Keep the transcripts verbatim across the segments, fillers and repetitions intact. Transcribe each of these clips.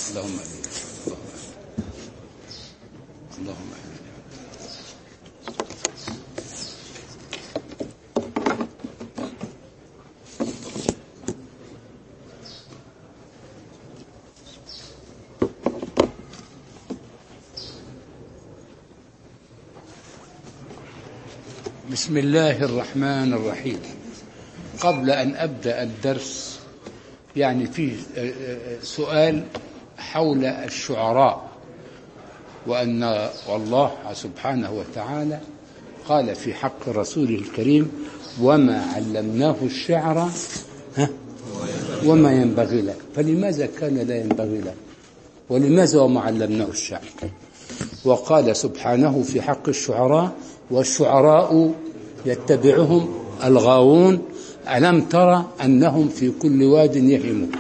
اللهم امين. اللهم امين. بسم الله الرحمن الرحيم. قبل أن أبدأ الدرس يعني فيه سؤال حول الشعراء، وأن والله سبحانه وتعالى قال في حق رسوله الكريم: وما علمناه الشعر وما ينبغي له. فلماذا كان لا ينبغي له؟ ولماذا وما علمناه الشعر؟ وقال سبحانه في حق الشعراء: والشعراء يتبعهم الغاوون ألم ترى أنهم في كل واد يهيمون.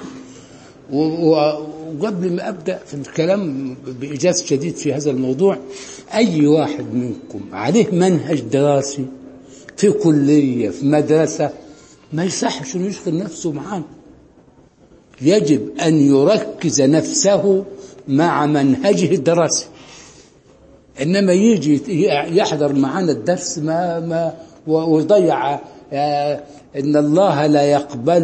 وقبل ما أبدأ في الكلام بإيجاز شديد في هذا الموضوع، أي واحد منكم عليه منهج دراسي في كلية في مدرسة ما يصحش أن يشغل نفسه معاه، يجب أن يركز نفسه مع منهجه الدراسي. إنما يجي يحضر معنا الدرس ما ما ويضيع. إن الله لا يقبل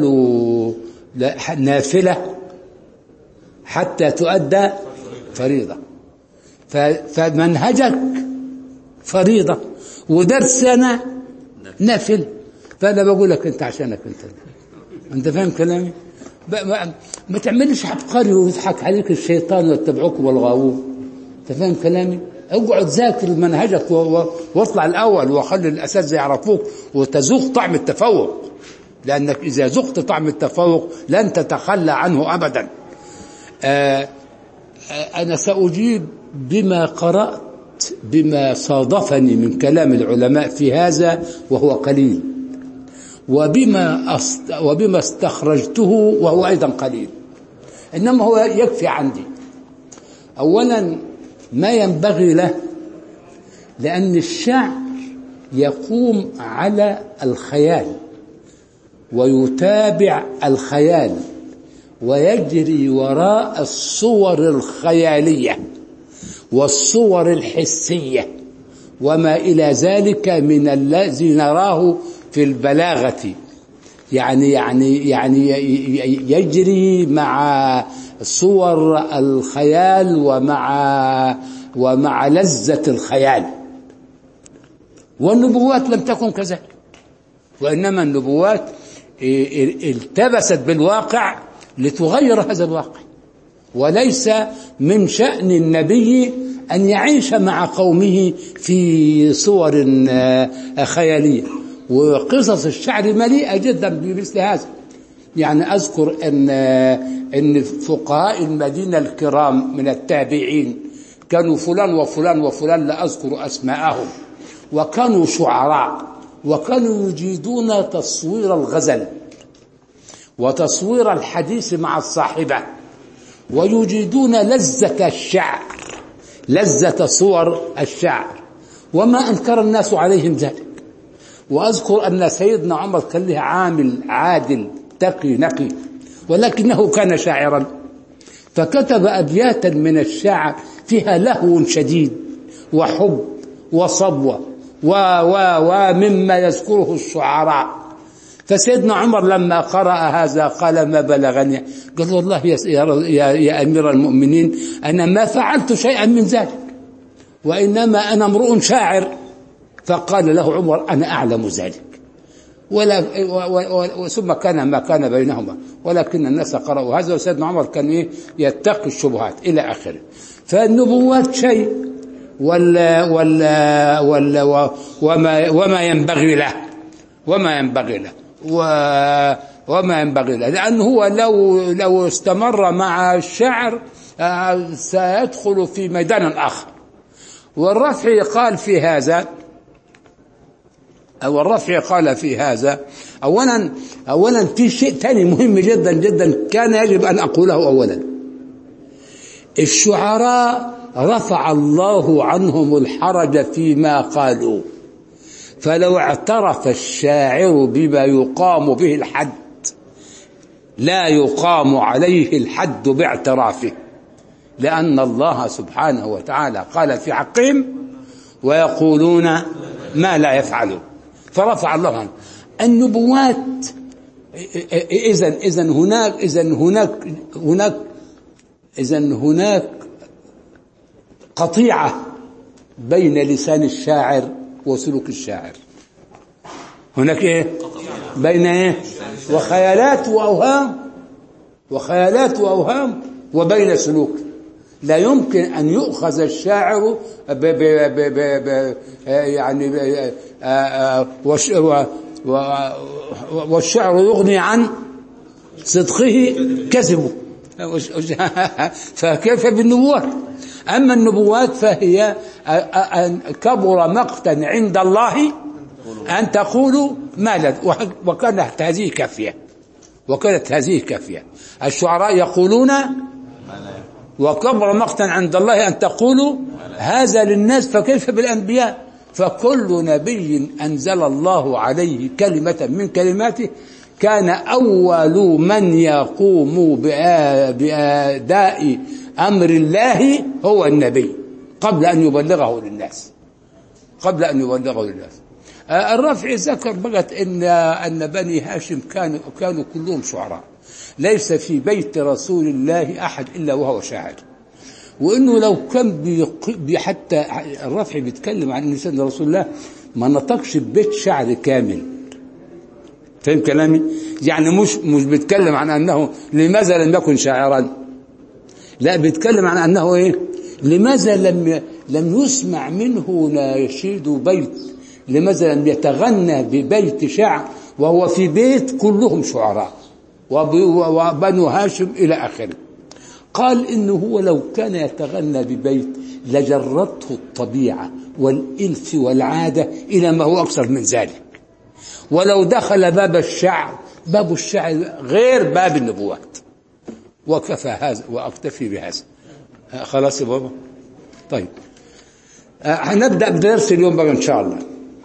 نافلة حتى تؤدى فريضة. فمنهجك فريضة ودرسنا نافلة. فأنا بقول لك أنت عشانك أنت أنت فاهم كلامي؟ ما, ما تعملش عبقري ويضحك عليك الشيطان ويتبعوك والغاوون. أنت فاهم كلامي؟ اقعد ذاكر منهجك واطلع الأول وخلي الأساتذة يعرفوك وتذوق طعم التفوق، لأنك إذا ذقت طعم التفوق لن تتخلى عنه أبدا. آآ آآ أنا سأجيب بما قرأت، بما صادفني من كلام العلماء في هذا وهو قليل، وبما, وبما استخرجته وهو أيضا قليل، إنما هو يكفي عندي. أولا ما ينبغي له، لأن الشعر يقوم على الخيال ويتابع الخيال ويجري وراء الصور الخيالية والصور الحسية وما إلى ذلك من الذي نراه في البلاغة. يعني يعني يعني يجري مع صور الخيال ومع ومع لذة الخيال. والنبوات لم تكن كذلك، وإنما النبوات التبست بالواقع لتغير هذا الواقع، وليس من شأن النبي أن يعيش مع قومه في صور خيالية. وقصص الشعر مليئة جدا بمثل هذا. يعني أذكر أن أن فقهاء المدينة الكرام من التابعين كانوا فلان وفلان وفلان، لا أذكر أسماءهم، وكانوا شعراء، وكانوا يجيدون تصوير الغزل وتصوير الحديث مع الصاحبة، ويجيدون لذة الشعر، لذة صور الشعر، وما أنكر الناس عليهم ذلك. وأذكر أن سيدنا عمر كان له عامل عادل تقي نقي، ولكنه كان شاعرا، فكتب أبياتا من الشعر فيها لهو شديد وحب وصبوة ومما يذكره الشعراء. فسيدنا عمر لما قرأ هذا قال: ما بلغني، قال: والله يا, يا, يا أمير المؤمنين أنا ما فعلت شيئا من ذلك، وإنما أنا امرؤ شاعر. فقال له عمر: أنا أعلم ذلك، ولا ثم كان ما كان بينهما، ولكن الناس قرأوا هذا، وسيدنا عمر كان إيه يتقي الشبهات إلى آخره. فالنبوات شيء ولا ولا ولا وما وما ينبغي له وما ينبغي له وما ينبغي له لأنه هو لو لو استمر مع الشعر سيدخل في ميدان آخر. والرفعي قال في هذا أو الرفعي قال في هذا أولا أولا في شيء ثاني مهم جدا جدا كان يجب أن أقوله. أولا الشعراء رفع الله عنهم الحرج فيما قالوا، فلو اعترف الشاعر بما يقام به الحد لا يقام عليه الحد باعترافه. لأن الله سبحانه وتعالى قال في حقهم ويقولون ما لا يفعلون، فرفع الله عنه. النبوات إذن إذن هناك إذن هناك هناك إذن هناك قطيعة بين لسان الشاعر وسلوك الشاعر. هناك إيه؟ بين إيه؟ وخيالات وأوهام وخيالات وأوهام وبين سلوك. لا يمكن أن يؤخذ الشاعر ب ب ب ب ب يعني والشعر يغني عن صدقه كذبه. فكيف بالنبوات؟ أما النبوات فهي كبر مقتا عند الله أن تقولوا ما لا، وكانت هذه كافية وكانت هذه كافية. الشعراء يقولون وكبر مقتا عند الله أن تقولوا هذا للناس، فكيف بالأنبياء؟ فكل نبي أنزل الله عليه كلمة من كلماته كان أول من يقوم بأداء أمر الله هو النبي قبل أن يبلغه للناس قبل أن يبلغه للناس. الرافعي ذكر بقت إن أن بني هاشم كانوا كانوا كلهم شعراء، ليس في بيت رسول الله أحد إلا وهو شاعر، وإنه لو كان بي حتى الرافعي بيتكلم عن إن سيدنا رسول الله ما نطقش ببيت شعر كامل. فهم كلامي؟ يعني مش مش بيتكلم عن أنه لماذا لم يكن شاعرا، لا بيتكلم عن أنه إيه؟ لماذا لم لم يسمع منه نشيد بيت، لماذا لم يتغنى ببيت شعر وهو في بيت كلهم شعراء وبنو هاشم إلى آخره. قال إنه هو لو كان يتغنى ببيت لجرته الطبيعة والإلف والعادة إلى ما هو أكثر من ذلك، ولو دخل باب الشعر باب الشعر غير باب النبوات. وكفى هذا وأكتفي بهذا. خلاص يا بابا؟ طيب هنبدأ بدرس اليوم بقى إن شاء الله.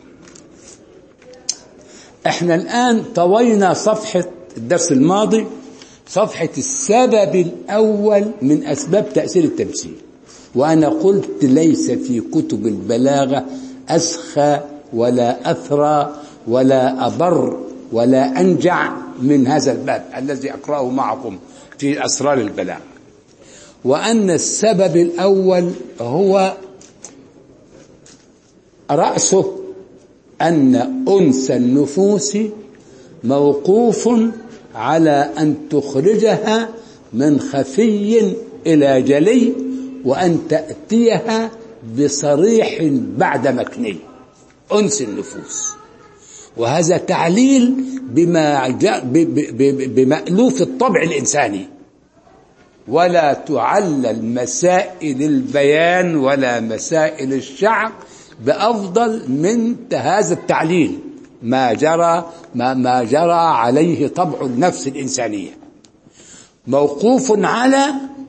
احنا الآن طوينا صفحة الدرس الماضي، صفحة السبب الأول من أسباب تأثير التمثيل، وأنا قلت ليس في كتب البلاغة أسخى ولا أثرى ولا أبر ولا أنجع من هذا الباب الذي أقرأه معكم في أسرار البلاغة، وأن السبب الأول هو رأسه أن أنس النفوس موقوف على أن تخرجها من خفي إلى جلي، وأن تأتيها بصريح بعد مكني. أنس النفوس، وهذا تعليل بما جاء بمألوف الطبع الإنساني، ولا تعلل مسائل البيان ولا مسائل الشعر بأفضل من هذا التعليل ما جرى ما, ما جرى عليه طبع النفس الإنسانية. موقوف على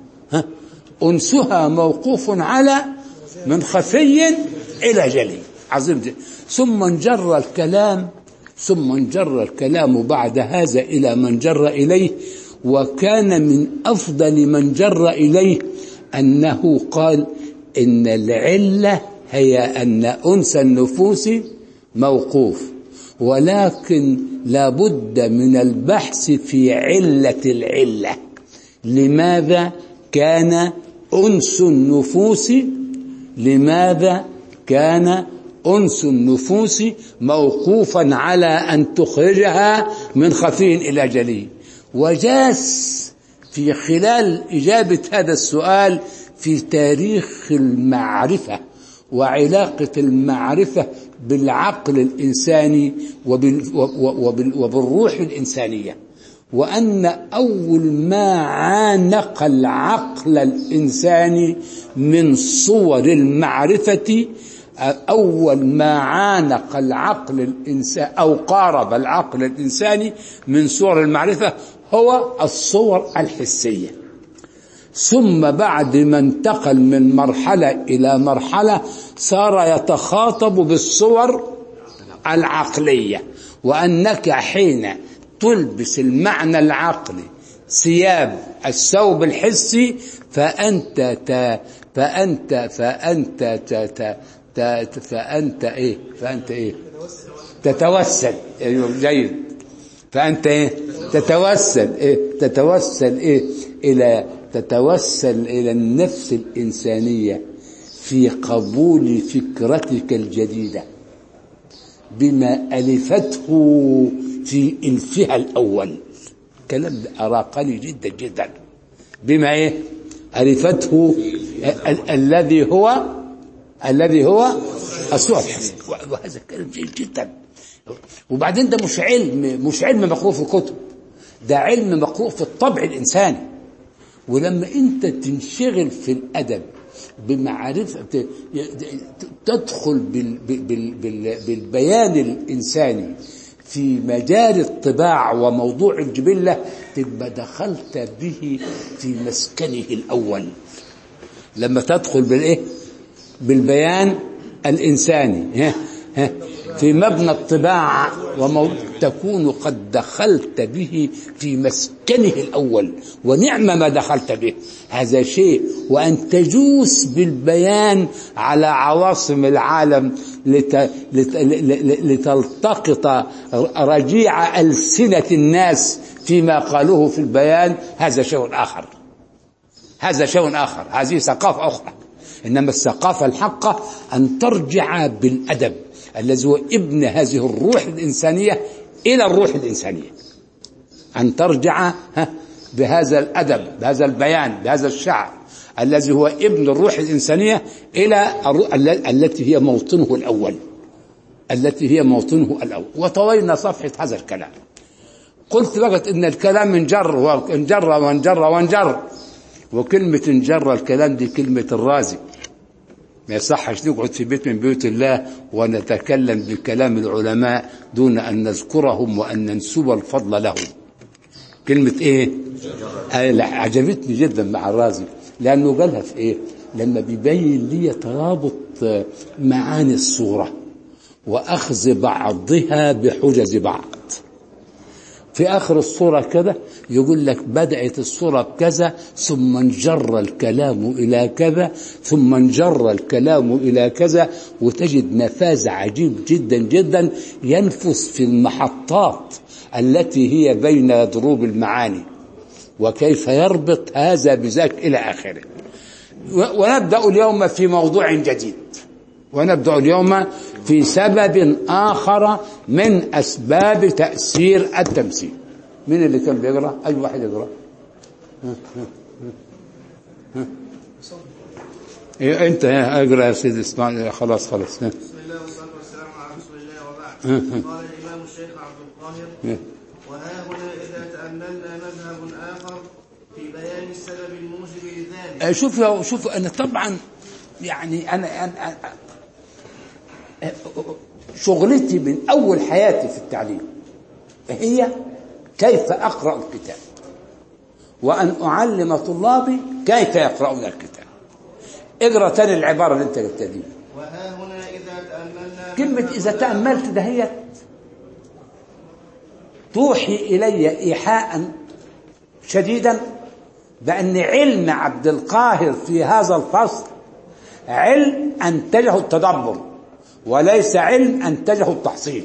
أنسها موقوف على من خفي إلى جلي. عظيم جدا. ثم انجر الكلام ثم انجر الكلام بعد هذا إلى من جر إليه، وكان من أفضل من جر إليه أنه قال إن العلة هي أن أنس النفوس موقوف، ولكن لا بد من البحث في علة العلة. لماذا كان أنس النفوس لماذا كان أنس النفوس موقوفا على أن تخرجها من خفي إلى جلي؟ وجاس في خلال إجابة هذا السؤال في تاريخ المعرفة وعلاقة المعرفة بالعقل الإنساني وبالروح الإنسانية، وأن أول ما عانق العقل الإنساني من صور المعرفة أول ما عانق العقل الإنساني أو قارب العقل الإنساني من صور المعرفة هو الصور الحسية. ثم بعد ما انتقل من مرحلة إلى مرحلة صار يتخاطب بالصور العقلية، وأنك حين تلبس المعنى العقلي ثياب الثوب الحسي فأنت ت... فأنت فأنت ت... ت... ت... فأنت إيه فأنت إيه تتوسل. أيوه جيد. فأنت إيه تتوسل إيه تتوسل إيه إلى تتوسل إلى النفس الإنسانية في قبول فكرتك الجديدة بما ألفته في إلفها الأول. كلام أراقني جدا جدا. بما إيه ألفته ال الذي هو الذي هو الصحف. وهذا كلام جيد جدا. وبعدين ده مش علم مش علم مقروء في الكتب، ده علم مقروء في الطبع الإنساني. ولما أنت تنشغل في الأدب بمعرفة تدخل بالبيان الإنساني في مجال الطباع وموضوع الجبلة، تبقى دخلت به في مسكنه الأول. لما تدخل بالإيه بالبيان الإنساني ها ها في مبنى الطباعة وموضوع تكون قد دخلت به في مسكنه الأول، ونعم ما دخلت به. هذا شيء. وأن تجوس بالبيان على عواصم العالم لت... لت... لتلتقط رجيع ألسنة الناس فيما قالوه في البيان، هذا شيء آخر. هذا شيء آخر. هذه ثقافة أخرى. إنما الثقافة الحقة أن ترجع بالأدب الذي هو ابن هذه الروح الإنسانية إلى الروح الإنسانية. أن ترجع بهذا الأدب بهذا البيان بهذا الشعر الذي هو ابن الروح الإنسانية إلى التي هي موطنه الأول التي هي موطنه الأول. وطوينا صفحة هذا الكلام. قلت لقد إن الكلام انجر وانجر وانجر وانجر. وكلمة انجر الكلام دي كلمة الرازي. ما يصحش نقعد في بيت من بيوت الله ونتكلم بكلام العلماء دون أن نذكرهم وأن ننسب الفضل لهم. كلمة إيه؟ عجبتني جدا مع الرازي، لأنه قالها في إيه؟ لما بيبين لي ترابط معاني الصورة وأخذ بعضها بحجز بعض. في آخر الصورة كذا يقول لك بدأت الصورة بكذا ثم انجر الكلام إلى كذا ثم انجر الكلام إلى كذا، وتجد نفاذ عجيب جدا جدا ينفس في المحطات التي هي بين ضروب المعاني وكيف يربط هذا بذاك إلى آخره. ونبدأ اليوم في موضوع جديد، ونبدأ اليوم في سبب آخر من أسباب تأثير التمثيل. مين اللي كان بيقرأ؟ أي واحد يقرأ. ها ها ها. إيه أنت اقرأ يا سيدي اسمع. خلاص خلاص. بسم الله والصلاة والسلام على رسول الله وبعد. قال الإمام الشيخ عبد القاهر: وها هنا إذا تأملنا مذهب آخر في بيان السبب الموجب لذلك. شوف شوف أنا طبعا يعني أنا, أنا شغلتي من أول حياتي في التعليم هي كيف أقرأ الكتاب وأن أعلم طلابي كيف يقرؤون الكتاب. اقرأ تاني العبارة اللي انت قلتها دي. وها هنا إذا تأملنا. كلمة إذا تأملت ده هي توحي إلي إيحاء شديدا بأن علم عبد القاهر في هذا الفصل علم أنتجه التدبر وليس علم أنتجه التحصيل.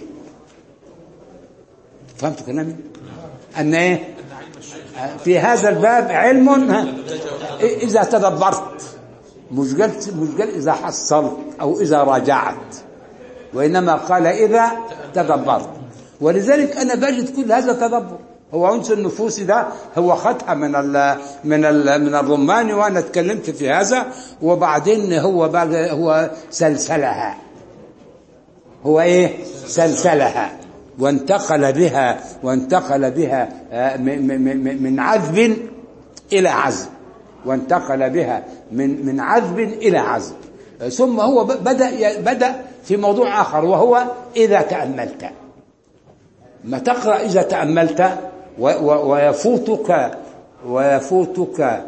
فهمت كلامي؟ أن إيه؟ في هذا الباب علم إذا تدبرت، مش قال مش قال إذا حصلت أو إذا راجعت، وإنما قال إذا تدبرت. ولذلك أنا بجد كل هذا تدبر. هو عنصر النفوسي ده هو خدها من ال من ال من الرماني، وأنا اتكلمت في هذا. وبعدين هو بقى هو سلسلها، هو إيه سلسلها وانتقل بها وانتقل بها من عذب إلى عذب، وانتقل بها من من عذب إلى عذب. ثم هو بدأ بدأ في موضوع آخر وهو إذا تأملت. ما تقرأ إذا تأملت ويفوتك ويفوتك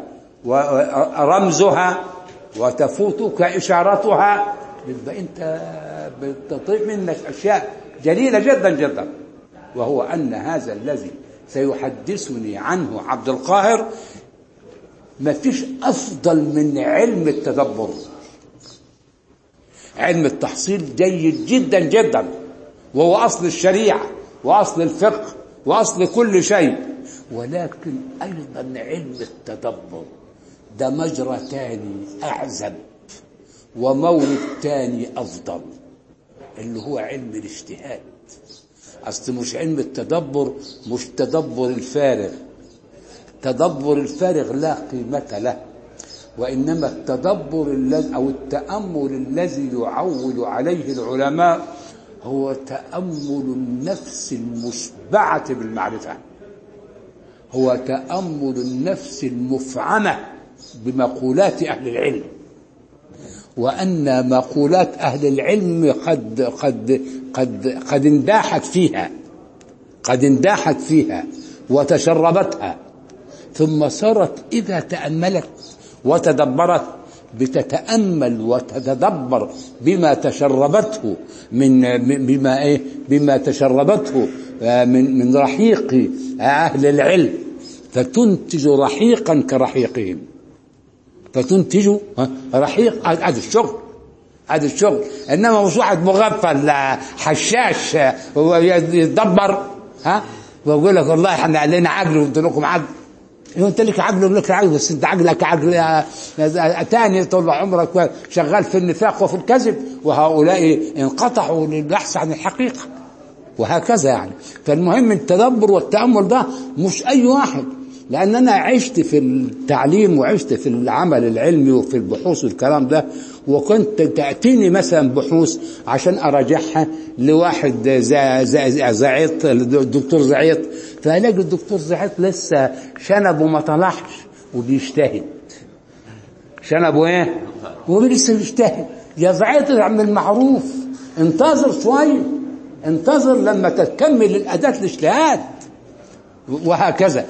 رمزها وتفوتك إشارتها، يبقى أنت بتطيب منك أشياء جليلة جدا جدا. وهو أن هذا الذي سيحدثني عنه عبد القاهر، ما فيش أفضل من علم التدبر. علم التحصيل جيد جدا جدا، وهو أصل الشريعة وأصل الفقه وأصل كل شيء، ولكن أيضا علم التدبر ده مجرى تاني أعزب ومورد تاني أفضل، اللي هو علم الاجتهاد. أصل مش علم التدبر مش تدبر الفارغ، تدبر الفارغ لا قيمة له، وإنما التدبر الذي أو التأمل الذي يعول عليه العلماء هو تأمل النفس المشبعة بالمعرفة، هو تأمل النفس المفعمة بمقولات أهل العلم، وأن مقولات أهل العلم قد قد قد قد انداحت فيها قد انداحت فيها وتشربتها، ثم صارت إذا تأملت وتدبرت بتتأمل وتتدبر بما تشربته من بما إيه بما تشربته من من رحيق أهل العلم، فتنتج رحيقا كرحيقهم، فتنتج رحيق. هذا الشغل هذا الشغل انما مش واحد مغفل حشاش هو يتدبر ها ويقول لك والله احنا علينا عقل وانت لكم عقل. انت لك عقل ولك عقل، بس انت عقلك عقل تاني طول عمرك شغال في النفاق وفي الكذب، وهؤلاء انقطعوا للبحث عن الحقيقه وهكذا يعني. فالمهم التدبر والتأمل ده مش أي واحد، لأن أنا عشت في التعليم وعشت في العمل العلمي وفي البحوث والكلام ده، وكنت تأتيني مثلا بحوث عشان أراجعها لواحد زعيط الدكتور زعيط، فألاقي الدكتور زعيط لسه شنبه ما طلعش وبيجتهد. شنبه ايه؟ ولسه بيجتهد. يا زعيط اعمل المعروف، انتظر شويه، انتظر لما تكمل الأداة الاجتهاد وهكذا.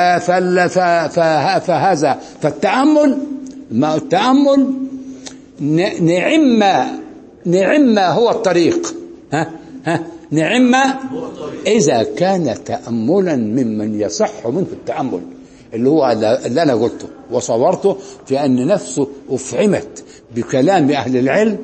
فهذا فالتأمل ما التأمل نعم نعم هو الطريق، ها ها نعم إذا كان تأملا ممن يصح منه التأمل، اللي هو اللي أنا قلته وصورته في أن نفسه أفعمت بكلام أهل العلم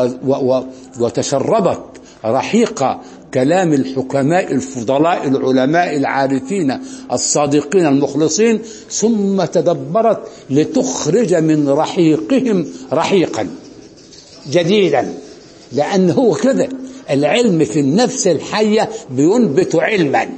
وتشربت رحيق كلام الحكماء الفضلاء العلماء العارفين الصادقين المخلصين، ثم تدبرت لتخرج من رحيقهم رحيقا جديدا. لأن هو كده العلم في النفس الحية بينبت علما.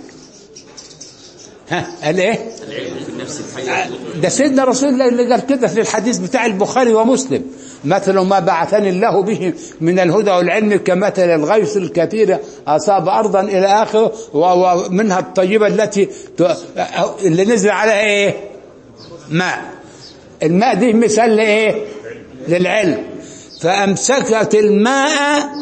ها قال ايه؟ العلم في النفس الحية. ده سيدنا رسول الله اللي قال كده في الحديث بتاع البخاري ومسلم: مثل ما بعثني الله به من الهدى والعلم كمثل الغيث الكثير أصاب أرضا إلى آخره، ومنها الطيبة التي اللي نزل عليها إيه؟ ماء. الماء دي مثال لإيه؟ للعلم. فأمسكت الماء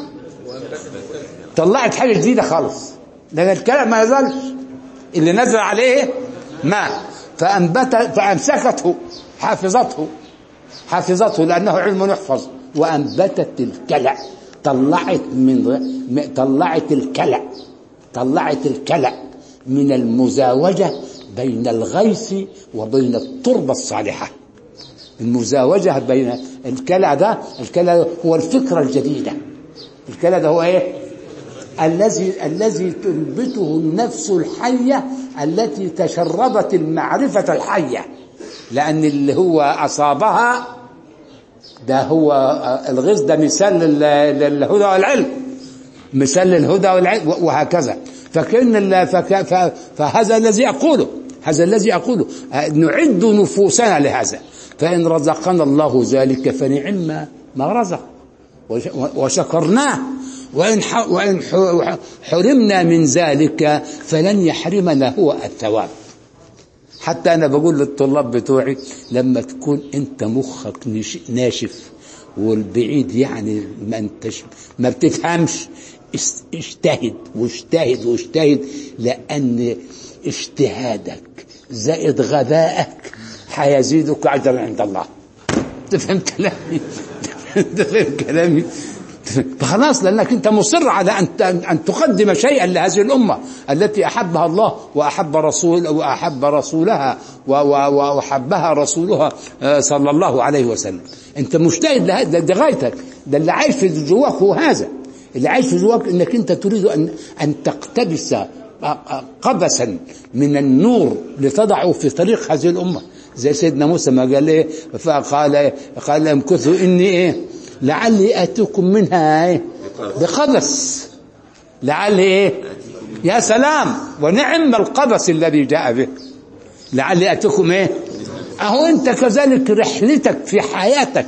طلعت حاجة جديدة خالص، لأن الكلام ما يزالش اللي نزل عليه ماء، فأنبت فأمسكته حافظته حافظته لأنه علم يحفظ، وأنبتت الكلع، طلعت من طلعت الكلع طلعت الكلع من المزاوجة بين الغيث وبين التربة الصالحة. المزاوجة بين الكلع ده، الكلع هو الفكرة الجديدة، الكلع ده هو ايه؟ الذي الذي تنبته النفس الحية التي تشربت المعرفة الحية، لأن اللي هو أصابها ده هو الغيث، ده مثال للهدى والعلم، مثال للهدى والعلم وهكذا. فكأن فهذا الذي أقوله هذا الذي أقوله نعد نفوسنا لهذا، فإن رزقنا الله ذلك فنعم ما رزق وشكرناه، وإن وإن حرمنا من ذلك فلن يحرمنا هو الثواب. حتى أنا بقول للطلاب بتوعي لما تكون أنت مخك ناشف والبعيد يعني ما انتش ما بتفهمش، اجتهد واجتهد واجتهد، لأن اجتهادك زائد غبائك حيزيدك أجرا عند الله. تفهم كلامي؟ تفهم كلامي؟ فخلاص لأنك أنت مصر على أن أن تقدم شيئا لهذه الأمة التي أحبها الله وأحب رسول وأحب رسولها وأحبها رسولها صلى الله عليه وسلم. أنت مجتهد لهذا، ده غايتك، ده اللي عايش في جواك هو هذا اللي عايش في جواك، أنك أنت تريد أن أن تقتبس قبسا من النور لتضعه في طريق هذه الأمة، زي سيدنا موسى ما قال إيه، فقال قال امكثوا إني إيه لعلي آتيكم منها إيه بقبس، لعلي إيه، يا سلام ونعم القبس الذي جاء به، لعلي آتيكم إيه. أهو أنت كذلك رحلتك في حياتك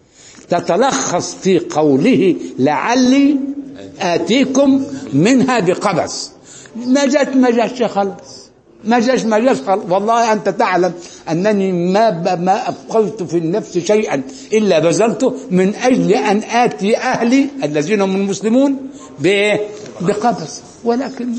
تتلخص في قوله لعلي آتيكم منها بقبس. ما جاءت ما جاءش خلاص، ما جاش ما جاش خلاص. والله أنت تعلم أنني ما ما أبقيت في النفس شيئا إلا بذلته من أجل أن آتي أهلي الذين هم المسلمون بقبس، ولكن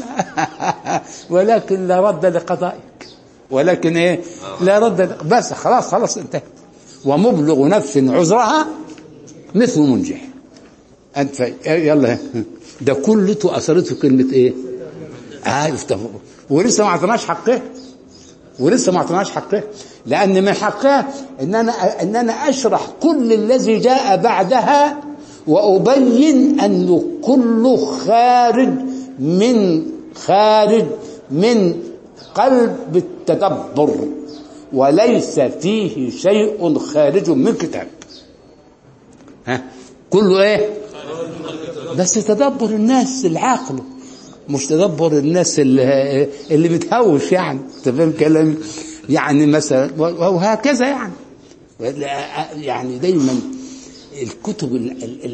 ولكن لا رد لقضائك، ولكن إيه لا رد، بس خلاص خلاص انتهت. ومبلغ نفس عذرها مثل منجح. أنت يلا ده كلته أثرته كلمة إيه؟ عارف تفضل. ولسه ما اعطيناش حقه، ولسه ما اعطيناش حقه، لأن من حقها إن أنا إن أنا أشرح كل الذي جاء بعدها وأبين أنه كله خارج من خارج من قلب التدبر، وليس فيه شيء خارج من كتاب. ها كله إيه؟ بس تدبر الناس العاقل، مش تدبر الناس اللي, اللي بتهوش، يعني تفهم كلامي؟ يعني مثلا وهكذا يعني. يعني دايما الكتب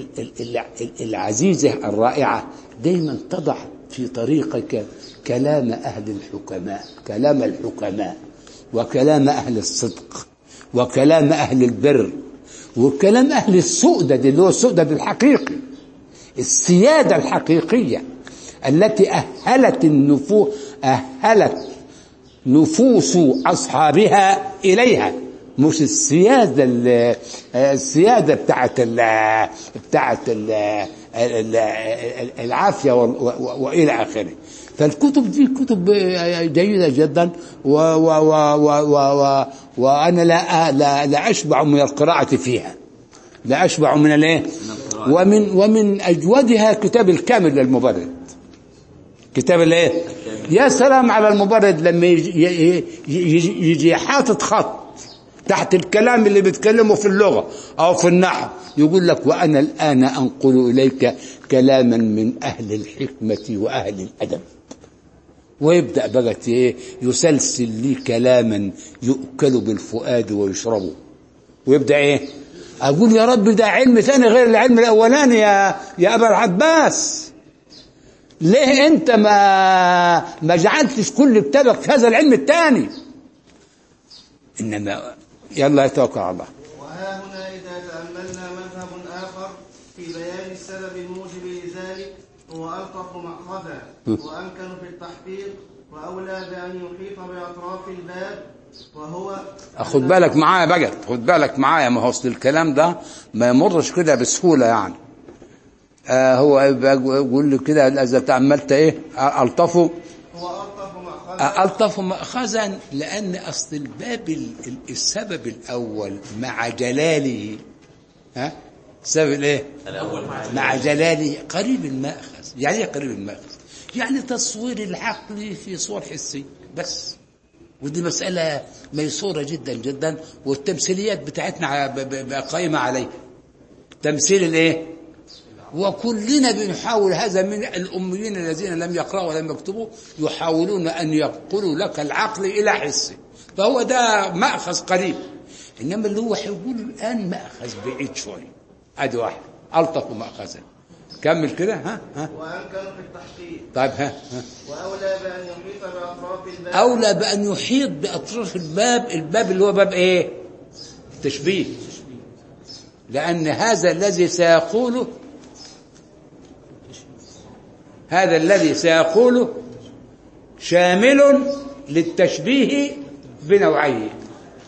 العزيزة الرائعة دايما تضع في طريقك كلام أهل الحكماء، كلام الحكماء وكلام أهل الصدق وكلام أهل البر وكلام أهل السؤدد اللي هو السؤدد الحقيقي، السيادة الحقيقية التي أهلت النفوس أهلت نفوس أصحابها إليها، مش السيادة السيادة بتاعت ال بتاعت ال العافية وإلى آخره. فالكتب دي كتب جيدة جدا، و و و و و وأنا لا لا لا أشبع من القراءة فيها، لا أشبع من الايه ومن ومن أجودها كتاب الكامل للمبرد. كتاب الايه؟ يا سلام على المبرد لما يجي, يجي, يجي حاطط خط تحت الكلام اللي بيتكلمه في اللغة أو في النحو، يقول لك وأنا الآن أنقل إليك كلاما من أهل الحكمة وأهل الأدب، ويبدأ بقى يسلسل لي كلاما يؤكل بالفؤاد ويشربه، ويبدأ إيه أقول يا رب ده علم ثاني غير العلم الأولاني يا يا أبا العباس، ليه أنت ما ما جعلتش كل كتابك في هذا العلم الثاني؟ إنما يلا يتوكل على الله. وها هنا إذا تأملنا مذهب آخر في بيان السبب الموجب لذلك هو ألطف مأخذا وأمكن في التحقيق وأولى بأن يحيط بأطراف الباب، وهو خد بالك معايا بقى، خد بالك معايا، ما هو اصل الكلام ده ما يمرش كده بسهولة يعني. آه هو يقول لي كده إذا تأملت إيه ألطفه، هو ألطف مأخذا ألطف مأخذا، لأن أصل الباب السبب الأول مع جلاله، ها السبب الإيه الأول مع جلاله قريب المأخذ. يعني إيه قريب المأخذ؟ يعني تصوير العقل في صور حسية بس، ودي مسألة ميسورة جدا جدا، والتمثيليات بتاعتنا قائمة عليه تمثيل الايه، وكلنا بنحاول هذا من الأميين الذين لم يقرأوا ولم يكتبوا، يحاولون أن ينقلوا لك العقل إلى حسه، فهو ده مأخذ قريب. إنما اللي هو هيقول الآن مأخذ بعيد شوي، أدي واحد ألطف مأخذا. كمل كده. ها ها وأمكن في التحقيق. طيب ها ها وأولى بأن يحيط بأطراف الباب، أولى بأن يحيط بأطراف الباب. الباب اللي هو باب إيه؟ تشبيه، لأن هذا الذي سيقوله هذا الذي سيقوله شامل للتشبيه بنوعيه،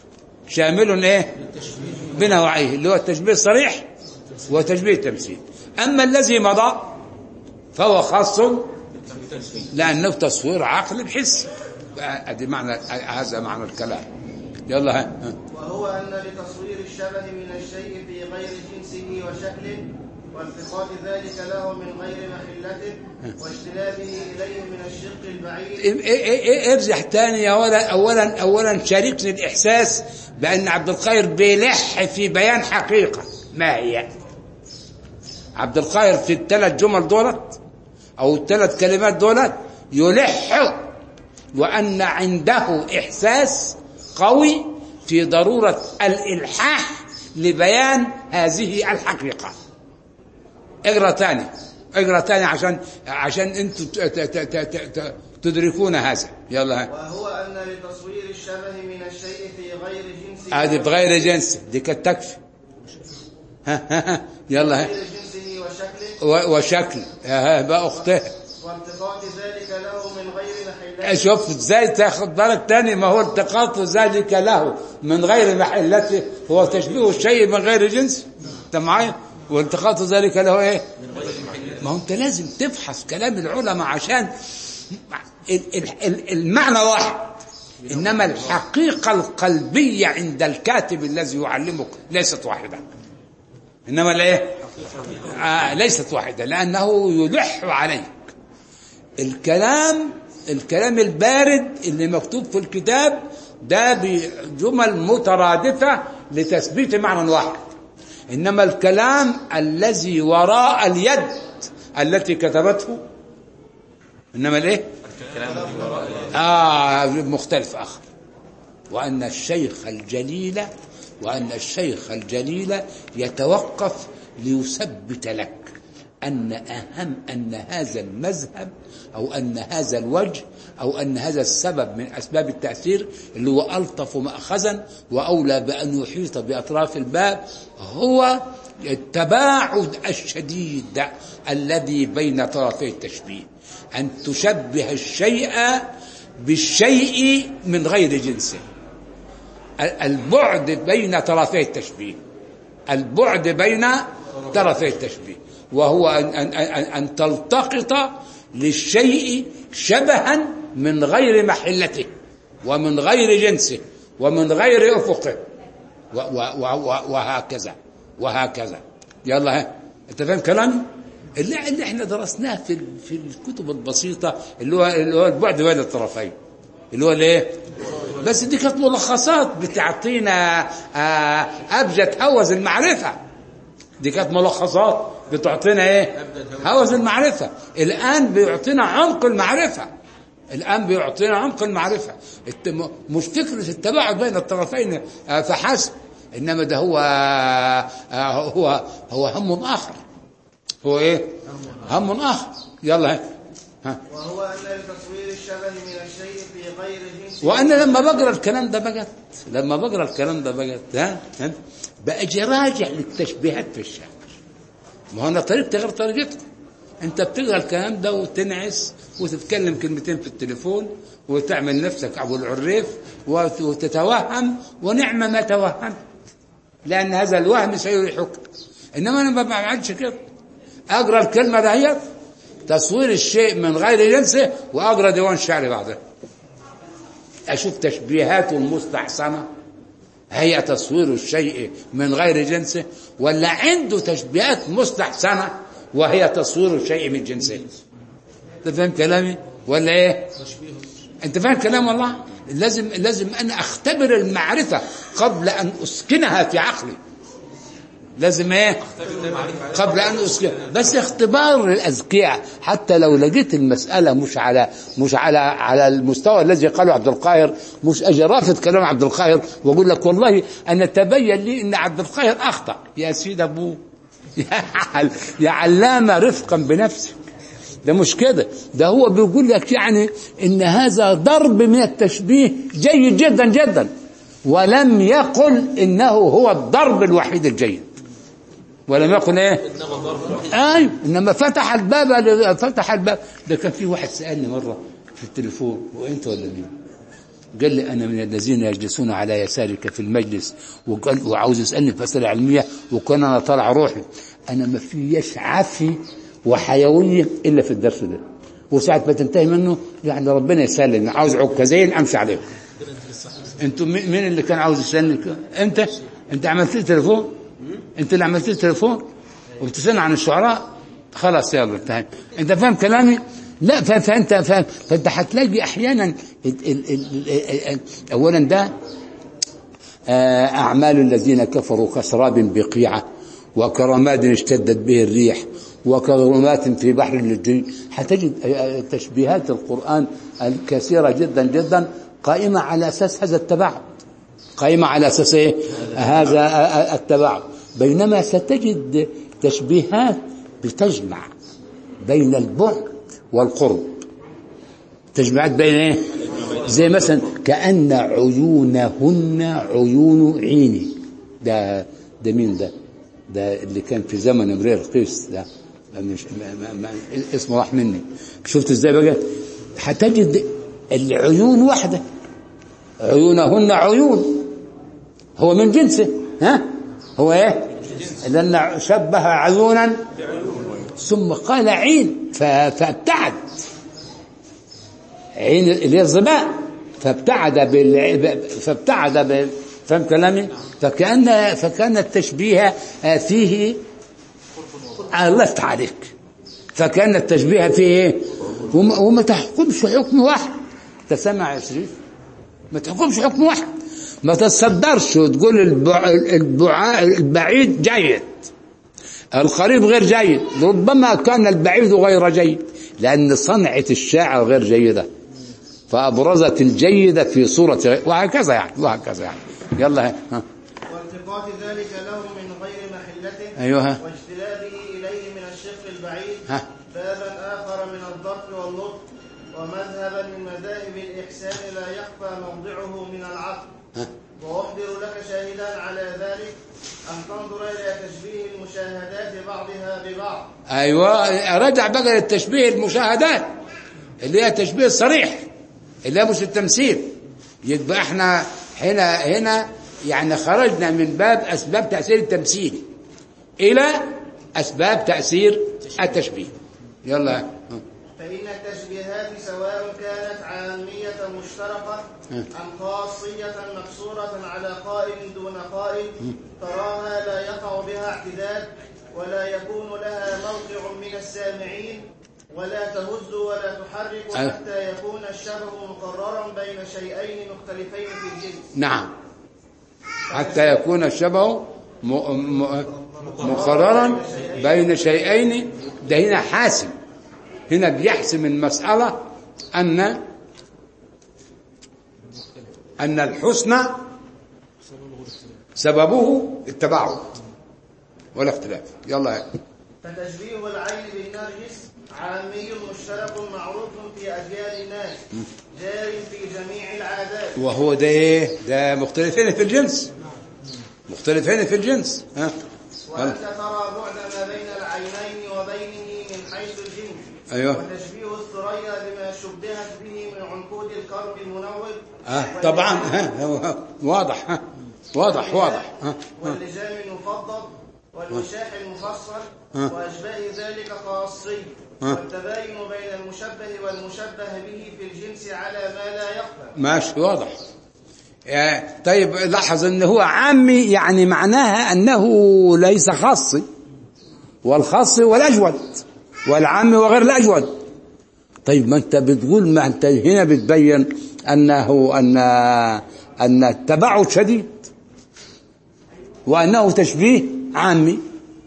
شامل إيه بنوعيه، اللي هو التشبيه الصريح وتشبيه التمثيل. أما الذي مضى فهو خاص لأنه تصوير عقل بحس. هذا معنى هذا معنى الكلام. يلا ها. وهو أن لتصوير الشبه من الشيء في غير جنسه وشكله والتقاط ذلك له من غير محلته واجتنابه إليه من الشق البعيد. ارجع تاني يا ولد. أولا أولا شاركني الإحساس بأن عبد القاهر بيلح في بيان حقيقة ما هي. عبد القاهر في الثلاث جمل دولت أو الثلاث كلمات دولت يلح وأن عنده إحساس قوي في ضرورة الإلحاح لبيان هذه الحقيقة. اقرأ تاني اقرأ تاني عشان عشان انتم تدركون هذا. يلا. وهو أن لتصوير الشبه من الشيء في غير جنسه. هذه بغير جنسه دي كانت تكفي. ها ها يلا. غير جنسه وشكله وشكل ها بقى أختها. والتقاط ذلك له من غير محلته. شوف ازاي تاخد بالك تاني. ما هو التقاط ذلك له من غير محلته هو تشبيه الشيء من غير جنس. انت معايا؟ والتقاط ذلك له ايه؟ ما هو انت لازم تفحص كلام العلماء عشان المعنى واحد، انما الحقيقة القلبية عند الكاتب الذي يعلمك ليست واحدة. انما الايه؟ آه ليست واحدة، لانه يلح عليك. الكلام الكلام البارد اللي مكتوب في الكتاب ده بجمل مترادفة لتثبيت معنى واحد، إنما الكلام الذي وراء اليد التي كتبته إنما الإيه؟ آه مختلف آخر. وأن الشيخ الجليل وأن الشيخ الجليل يتوقف ليثبت لك أن أهم أن هذا المذهب أو أن هذا الوجه أو أن هذا السبب من أسباب التأثير اللي هو ألطف مأخذا وأولى بأن يحيط بأطراف الباب هو التباعد الشديد الذي بين طرفي التشبيه، أن تشبه الشيء بالشيء من غير جنسه. البعد بين طرفي التشبيه البعد بين طرفي التشبيه وهو أن, أن, أن, أن تلتقط للشيء شبها من غير محلته ومن غير جنسه ومن غير أفقه وهكذا وهكذا. يلا ها انت فاهم كلامي؟ اللي, اللي احنا درسناه في في الكتب البسيطة اللي هو اللي هو البعد بين الطرفين اللي هو الايه؟ بس دي كانت ملخصات بتعطينا أبجد هوز المعرفة. دي كانت ملخصات بتعطينا ايه؟ هوز المعرفة. الآن بيعطينا عمق المعرفة. الآن بيعطينا عمق المعرفة. مش فكرة التباعد بين الطرفين فحسب، إنما ده هو هو هو هم آخر. هو ايه؟ هم آخر. يلا ها. وهو أن لتصوير الشبه من الشيء في غير جنسه. وأنا لما بقرأ الكلام ده بقت لما بقرأ الكلام ده بقت ها بأجي راجع للتشبيهات في الشعر. ما هو أنا طريقتي غير طريقتكم. أنت بتقرأ الكلام ده وتنعس وتتكلم كلمتين في التليفون وتعمل نفسك أبو العريف وتتوهم، ونعم ما توهمت، لأن هذا الوهم سيريحك. إنما أنا ما بعملش كده. أقرأ الكلمة دهيت تصوير الشيء من غير جنسه وأقرأ ديوان شعري بعدها أشوف تشبيهاته المستحسنة هي تصوير الشيء من غير جنسه، ولا عنده تشبيهات مستحسنة وهي تصوير الشيء من جنسه. انت فاهم كلامي ولا ايه؟ انت فاهم كلام والله. لازم لازم انا اختبر المعرفة قبل ان اسكنها في عقلي. لازم ايه؟ قبل ان اسكنها. بس اختبار الاذكياء حتى لو لقيت المسألة مش على مش على على المستوى الذي قاله عبد القاهر، مش اجي رافض كلام عبد القاهر واقول لك والله انا تبين لي ان عبد القاهر اخطأ. يا سيد ابوه يا علامة رفقا بنفسك. ده مش كده، ده هو بيقول لك يعني ان هذا ضرب من التشبيه جيد جدا جدا، ولم يقل انه هو الضرب الوحيد الجيد، ولم يقل ايه؟ ايوه انما فتح الباب فتح الباب. ده كان في واحد سألني مرة في التليفون، وانت ولا مين؟ قال لي أنا من الذين يجلسون على يسارك في المجلس وقال وعاوز يسألني في مسألة علمية وكان أنا طالع روحي. أنا ما فيش عافي وحيوية إلا في الدرس ده، وساعة ما تنتهي منه يعني ربنا يسلم، عاوز عكازين أمشي عليهم. أنتوا مين اللي كان عاوز يسألني؟ أنت أنت عملت لي تليفون، أنت اللي عملت لي تليفون وبتسألني عن الشعراء. خلاص يلا انتهى. أنت فاهم كلامي؟ لا فانت فاهم. فانت هتلاقي احيانا اولا ده اعمال الذين كفروا كسراب بقيعه وكرماد اشتدت به الريح وكظلمات في بحر اللجي. هتجد تشبيهات القرآن الكثيرة جدا جدا قائمة على اساس هذا التباعد، قائمة على اساس ايه؟ هذا التباعد. بينما ستجد تشبيهات بتجمع بين البعد والقرب، تجمعات بين ايه؟ زي مثلا كأن عيونهن عيون عيني. ده ده مين ده؟ ده اللي كان في زمن امرئ القيس، ده مش ما ما ما اسمه راح مني. شفت ازاي بقى؟ هتجد العيون واحده، عيونهن عيون، هو من جنسه. ها هو ايه؟ لان شبه عيونا ثم قال عين فابتعد، عين اللي هي الظباء، فابتعد بال فابتعد بال فهم كلامي؟ فكأن فكان التشبيه فيه الله يفتح عليك، فكان التشبيه فيه ايه؟ وما, وما تحكمش حكم واحد. تسمع يا شريف؟ ما تحكمش حكم واحد، ما تصدرش وتقول البع... البع... البعيد جيد، القريب غير جيد. ربما كان البعيد غير جيد لأن صنعة الشاعر غير جيدة فأبرزت الجيدة في صورة، وهكذا يعني وهكذا يعني. يلا ها. والتقاط ذلك له من غير محلته أيوه واجتلابه إليه من الشق البعيد ها. بابا آخر من الظرف واللطف ومذهبا من مذاهب الإحسان لا يخفى موضعه من العقل. وأحضر لك شاهدا على ذلك أن تنظر إلى تشبيه المشاهدات بعضها ببعض. أيوة رجع بقى للتشبيه المشاهدات اللي هي تشبيه صريح اللي هي مش التمثيل. يبقى احنا هنا هنا يعني خرجنا من باب أسباب تأثير التمثيل إلى أسباب تأثير التشبيه. يلا. فإن التشبيهات سواء كانت عامية مشتركة أم خاصية مقصورة على قائل دون قائل تراها لا يقع بها اعتداد ولا يكون لها موقع من السامعين ولا تهز ولا تحرك حتى يكون الشبه مقررا بين شيئين مختلفين في الجنس. نعم، حتى يكون الشبه مقررا بين شيئين. ده هنا حاسم، هنا بيحسم المسألة أن أن الحسن سببه التباعد والاختلاف. يلا. فتشبيه العين بالنرجس عامي مشترك معروف في أجيال الناس جار في جميع العادات. وهو ده ايه؟ ده مختلفين في الجنس، مختلفين في الجنس. ها. وأنت ترى بعد ما بين العينين وبينه من حيث الجنس. أيوة. وتشبيه الثريا بما شبهت به من عنقود الكرب المنور. آه طبعا. ها واضح. ها واضح واضح. ها. واللجام المفضل والوشاح المفصل وأشباه ذلك خاصي. والتباين بين المشبه والمشبه به في الجنس على ما لا يخفى. ماشي واضح. طيب لاحظ ان هو عامي، يعني معناها انه ليس خاصي، والخاص والاجود والعام وغير الاجود. طيب ما انت بتقول، ما انت هنا بتبين انه ان ان التباعد شديد وانه تشبيه عامي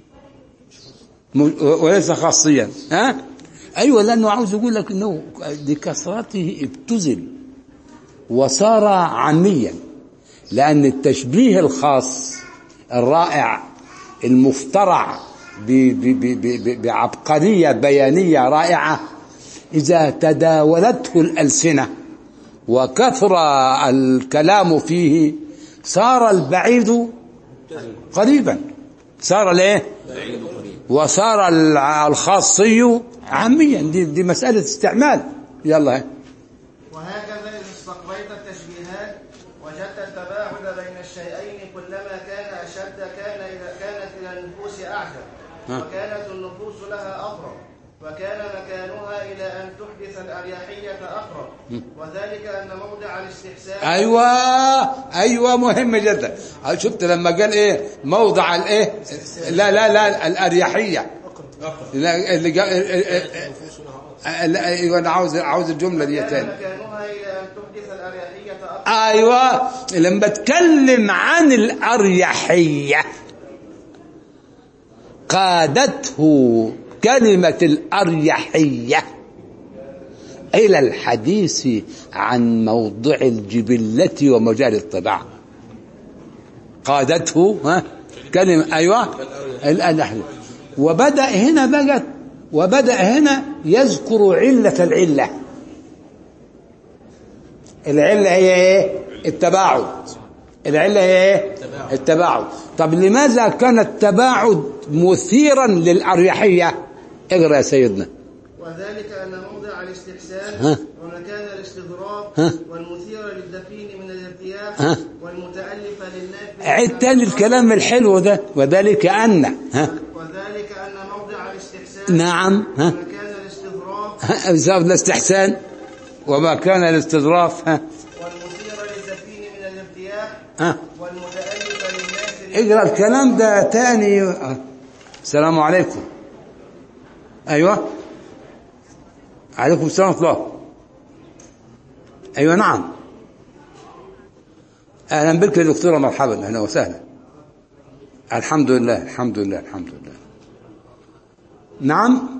وليس خاصيا. ها ايوه، لانه عاوز يقول لك انه لكثرته ابتذل وصار عاميا، لأن التشبيه الخاص الرائع المفترع بعبقرية بيانية رائعة إذا تداولته الألسنة وكثر الكلام فيه صار البعيد قريبا، صار ليه؟ وصار الخاصي عاميا. دي, دي مسألة استعمال. يلا. وهكذا إذا استقريت التشبيهات وجدت التباعد بين الشيئين كلما كان أشد كان إذا كانت إلى النفوس أعجب وكانت النفوس لها أقرب وكان مكانها إلى أن تحدث الأريحية أقرب وذلك أن موضع الاستحسان. أيوة أيوة مهم جدا. شفت لما قال إيه موضع الإيه لا لا لا الأريحية لا اللي قال ايوه انا عاوز عاوز الجمله دي تاني. مكانها الى ان تحدث الاريحيه أقرب. ايوه لما اتكلم عن الاريحيه قادته كلمه الاريحيه الى الحديث عن موضع الجبله ومجال الطباع. قادته ها كلمه ايوه الاريحيه. وبدأ هنا بقى وبدأ هنا يذكر علة العلة. العلة هي ايه؟ التباعد. العلة هي ايه؟ التباعد. طب لماذا كان التباعد مثيرا للأريحية؟ اقرأ يا سيدنا. وذلك أن موضع الاستحسان ها؟ ومكان الاستغراب ها؟ والمثير للدفين من الارتياح والمتألف للنافع. عد تاني الكلام الحلو ده. وذلك أن ها؟ وذلك أن موضع الاستحسان نعم ها؟ ومكان الاستغراب بسبب الاستحسان وما كان الاستظراف ها؟ والمثير للدفين من الارتياح ها؟ والمتألف للنافع. اقرأ الكلام ده تاني. السلام عليكم. أيوة عليكم السلام ورحمة الله. أيوة نعم أهلا بك يا دكتورة مرحبا أهلا وسهلا. الحمد لله الحمد لله الحمد لله. نعم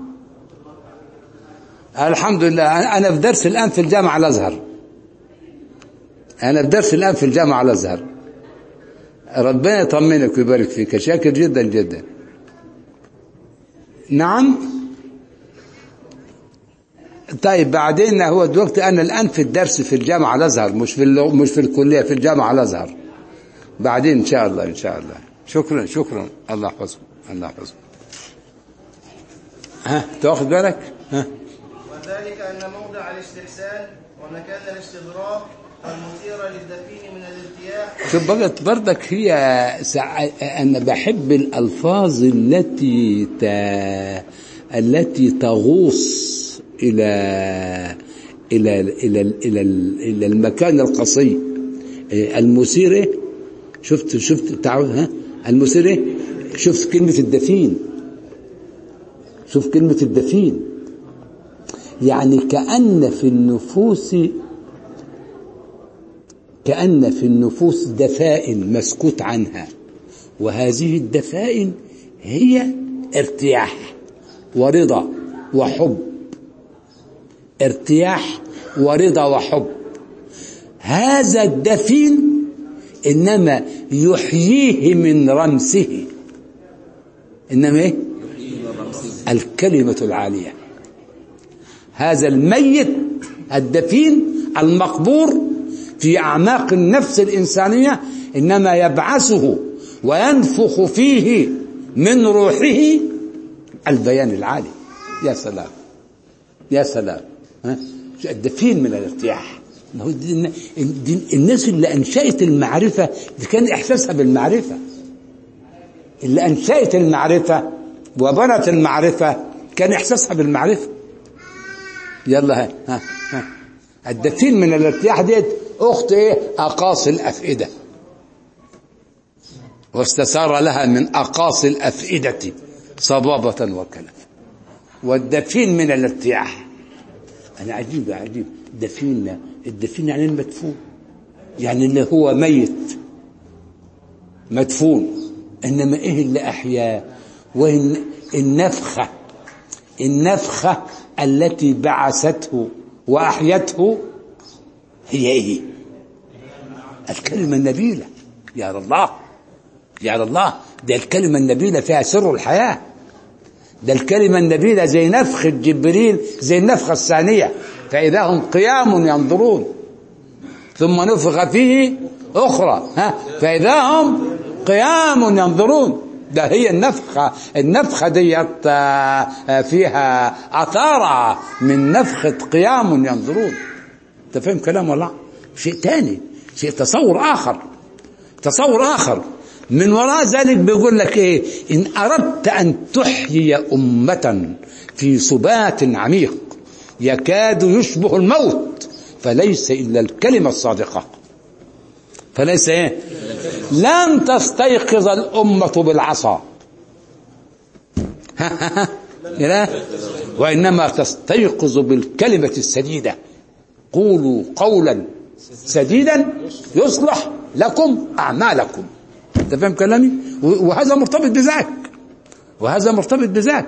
الحمد لله. أنا في درس الآن في الجامعة الأزهر. أنا في درس الآن في الجامعة الأزهر. ربنا يطمنك ويبارك فيك. شاكر جدا جدا. نعم طيب بعدين هو دلوقتي أنا الآن في الدرس في الجامعة الأزهر مش في مش في الكلية في الجامعة الأزهر. بعدين إن شاء الله إن شاء الله. شكرا شكرا الله يحفظكم الله يحفظكم. ها تاخذ بالك ها. وذلك أن موضع الاستحسان ومكان الاستظراف والمثير للدفين من الارتياح. شوف بقت بردك هي سع... أنا بحب الألفاظ التي ت... التي تغوص إلى إلى إلى إلى إلى المكان القصي. المثير شفت شفت تعود ها المثير شفت كلمة الدفين. شوف كلمة الدفين يعني كأن في النفوس كأن في النفوس دفائن مسكوت عنها وهذه الدفائن هي ارتياح ورضا وحب. ارتياح ورضا وحب. هذا الدفين إنما يحييه من رمسه. إنما إيه؟ الكلمة العالية. هذا الميت الدفين المقبور في أعماق النفس الإنسانية إنما يبعثه وينفخ فيه من روحه البيان العالي. يا سلام يا سلام ها؟ الدفين من الارتياح. الناس اللي أنشأت المعرفة اللي كان إحساسها بالمعرفة اللي أنشأت المعرفة وبنت المعرفة كان إحساسها بالمعرفة. يلا ها ها, ها. الدفين من الارتياح ديت أخت إيه أقاصي الأفئدة واستسار لها من أقاصي الأفئدة صبابة وكلف. والدفين من الارتياح. أنا عجيب عجيب. دفين الدفين يعني المدفون يعني اللي هو ميت مدفون. إنما إيه اللي أحياه؟ وإن النفخة النفخة التي بعثته وأحيته هي إيه؟ الكلمة النبيلة. يا الله يا الله ده الكلمة النبيلة فيها سر الحياة. ده الكلمة النبيلة زي نفخ جبريل زي النفخة الثانية فإذا هم قيام ينظرون ثم نفخ فيه أخرى ها فإذا هم قيام ينظرون. ده هي النفخة النفخة ديت فيها أثار من نفخة قيام ينظرون. أنت فاهم كلام ولا شيء تاني في تصور آخر، تصور آخر. من وراء ذلك بيقول لك إيه؟ إن أردت أن تحيي أمة في سبات عميق يكاد يشبه الموت فليس إلا الكلمة الصادقة. فليس إيه؟ لن تستيقظ الأمة بالعصا وإنما تستيقظ بالكلمة السديدة. قولوا قولا سديدا يصلح لكم أعمالكم. أنت فاهم كلامي؟ وهذا مرتبط بذاك، وهذا مرتبط بذاك.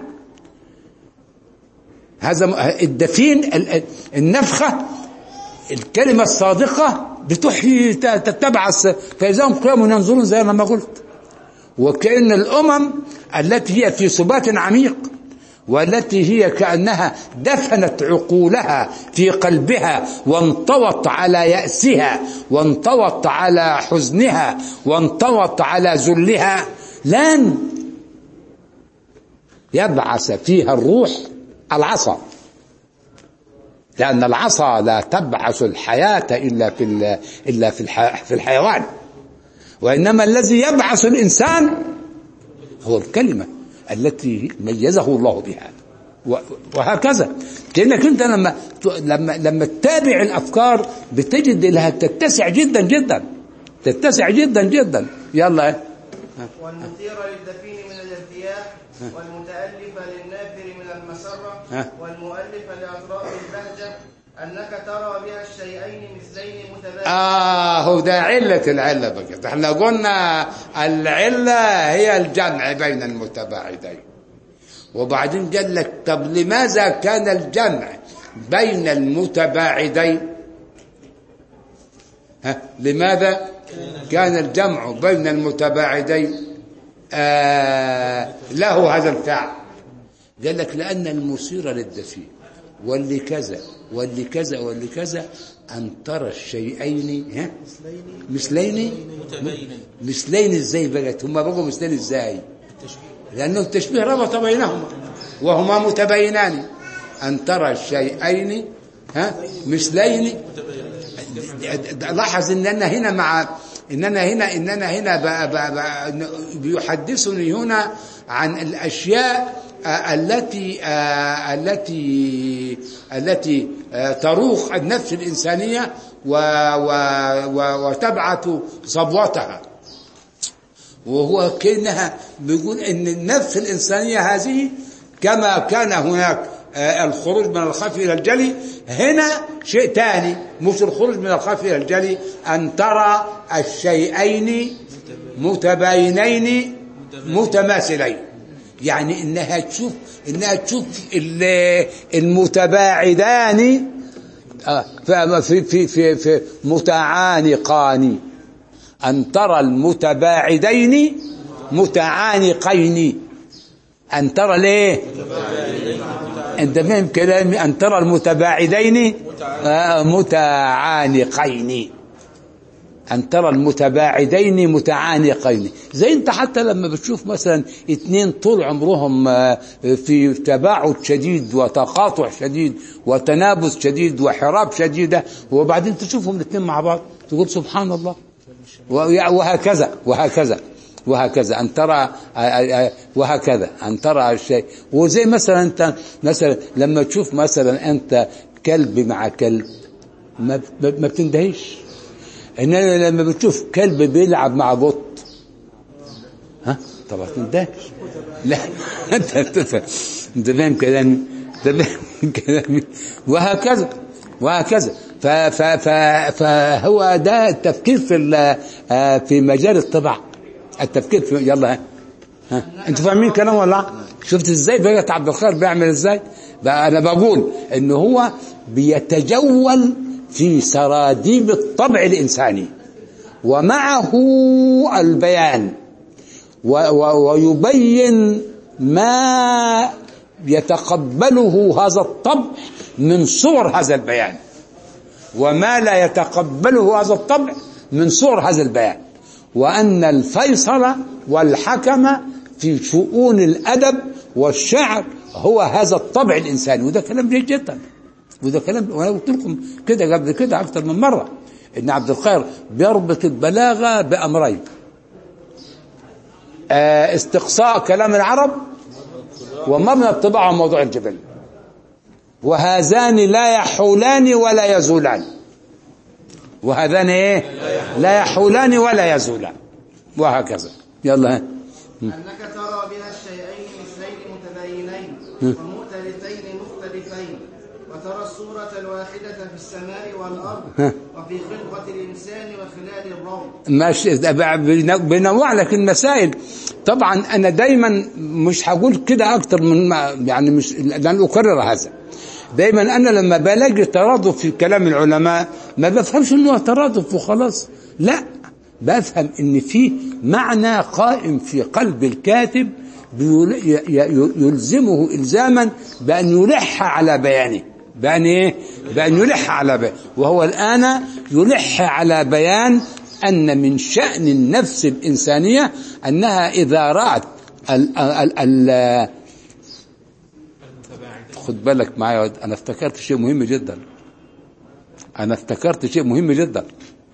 هذا الدفين، النفخة، الكلمة الصادقة بتحيي تتبعث، فإذا هم قيام ينظرون زي ما قلت. وكأن الأمم التي هي في سبات عميق والتي هي كأنها دفنت عقولها في قلبها وانطوت على يأسها وانطوت على حزنها وانطوت على ذلها، لن يبعث فيها الروح العصا، لأن العصا لا تبعث الحياة إلا في إلا في في الحيوان، وإنما الذي يبعث الإنسان هو الكلمة التي ميزه الله بها. وهكذا لأنك أنت لما لما لما تتابع الأفكار بتجد لها تتسع جدا جدا، تتسع جدا جدا. يلا. والمثير للدفين من الارتياح، والمتألف للنافر من المسرة، والمؤلف لأطراف البهجة، أنك ترى بها الشيئين مثلين متباينين. آه هو ده علة العلة بقى. احنا قلنا العلة هي الجمع بين المتباعدين، وبعدين قال لك طب لماذا كان الجمع بين المتباعدين؟ ها لماذا كان الجمع بين المتباعدين آه له هذا الفعل؟ قال لك لأن المثير للدفين واللي كذا واللي كذا واللي كذا أن ترى الشيئين ها مثلين مثلين. ازاي بقت هما بقوا مثلين ازاي؟ لأنه التشبيه ربط بينهما وهما متباينان. أن ترى الشيئين ها مثلين. لاحظ ان انا هنا مع اننا هنا اننا هنا بقى بقى بقى بيحدثني هنا عن الاشياء التي التي التي تروق النفس الإنسانية وتبعث صبوتها. وهو كأنها بيقول ان النفس الإنسانية هذه كما كان هناك الخروج من الخفي إلى الجلي، هنا شيء ثاني مش الخروج من الخفي إلى الجلي، أن ترى الشيئين متباينين متماثلين. يعني إنها تشوف إنها تشوف المتباعدان في في في في متعانقان، أن ترى المتباعدين متعانقين. أن ترى ليه؟ أنت فاهم كلامي؟ أن ترى المتباعدين متعانقين، أن ترى المتباعدين متعانقين. زي أنت حتى لما بتشوف مثلا اتنين طول عمرهم في تباعد شديد وتقاطع شديد وتنابز شديد وحراب شديدة، وبعدين تشوفهم الاثنين مع بعض تقول سبحان الله. وهكذا وهكذا وهكذا أن ترى وهكذا أن ترى الشيء. وزي مثلا أنت مثلا لما تشوف مثلا أنت كلب مع كلب ما ما بتندهيش، إنما لما بتشوف كلب بيلعب مع قط ها طبعا تندهش. لا أنت أنت فاهم كلامي؟ أنت فاهم كلامي؟ وهكذا وهكذا. فهو ده التفكير في في مجال الطبع، التفكير في يلا ها, ها. انتوا فاهمين كلام ولا؟ شفت ازاي بقى عبد الخير بيعمل ازاي؟ بقى انا بقول ان هو بيتجول في سراديب الطبع الانساني ومعه البيان ويبين ما يتقبله هذا الطبع من صور هذا البيان وما لا يتقبله هذا الطبع من صور هذا البيان، وأن الفيصل والحكم في شؤون الأدب والشعر هو هذا الطبع الإنساني. وده كلام جيد جدا، وده كلام وانا قلت لكم كده قبل كده أكثر من مرة، إن عبد القاهر بيربط البلاغة بأمرين: استقصاء كلام العرب، ومبنى الطباعة وموضوع الجبل، وهذان لا يحولان ولا يزولان. وهذان ايه؟ لا يحولان ولا يزولان، وهكذا. يلا. أنك ترى بها الشيئين مثلين متباينين ومختلفين مختلفين، وترى الصورة الواحدة في السماء والأرض وفي خلقة الإنسان وخلال الروض. ماشي، بنوع لك المسائل. طبعا أنا دايما مش هقول كده أكتر من ما يعني، مش لأن أكرر هذا. دايما أنا لما بلاقي ترادف في كلام العلماء ما بفهمش إنه ترادف وخلاص، لا، بفهم إن فيه معنى قائم في قلب الكاتب يلزمه إلزاما بأن يلح على بيانه، بأن إيه؟ بأن يلح على بيان. وهو الآن يلح على بيان أن من شأن النفس الإنسانية أنها إذا رأت ال ال ال خد بالك معايا، أنا افتكرت شيء مهم جدا أنا افتكرت شيء مهم جدا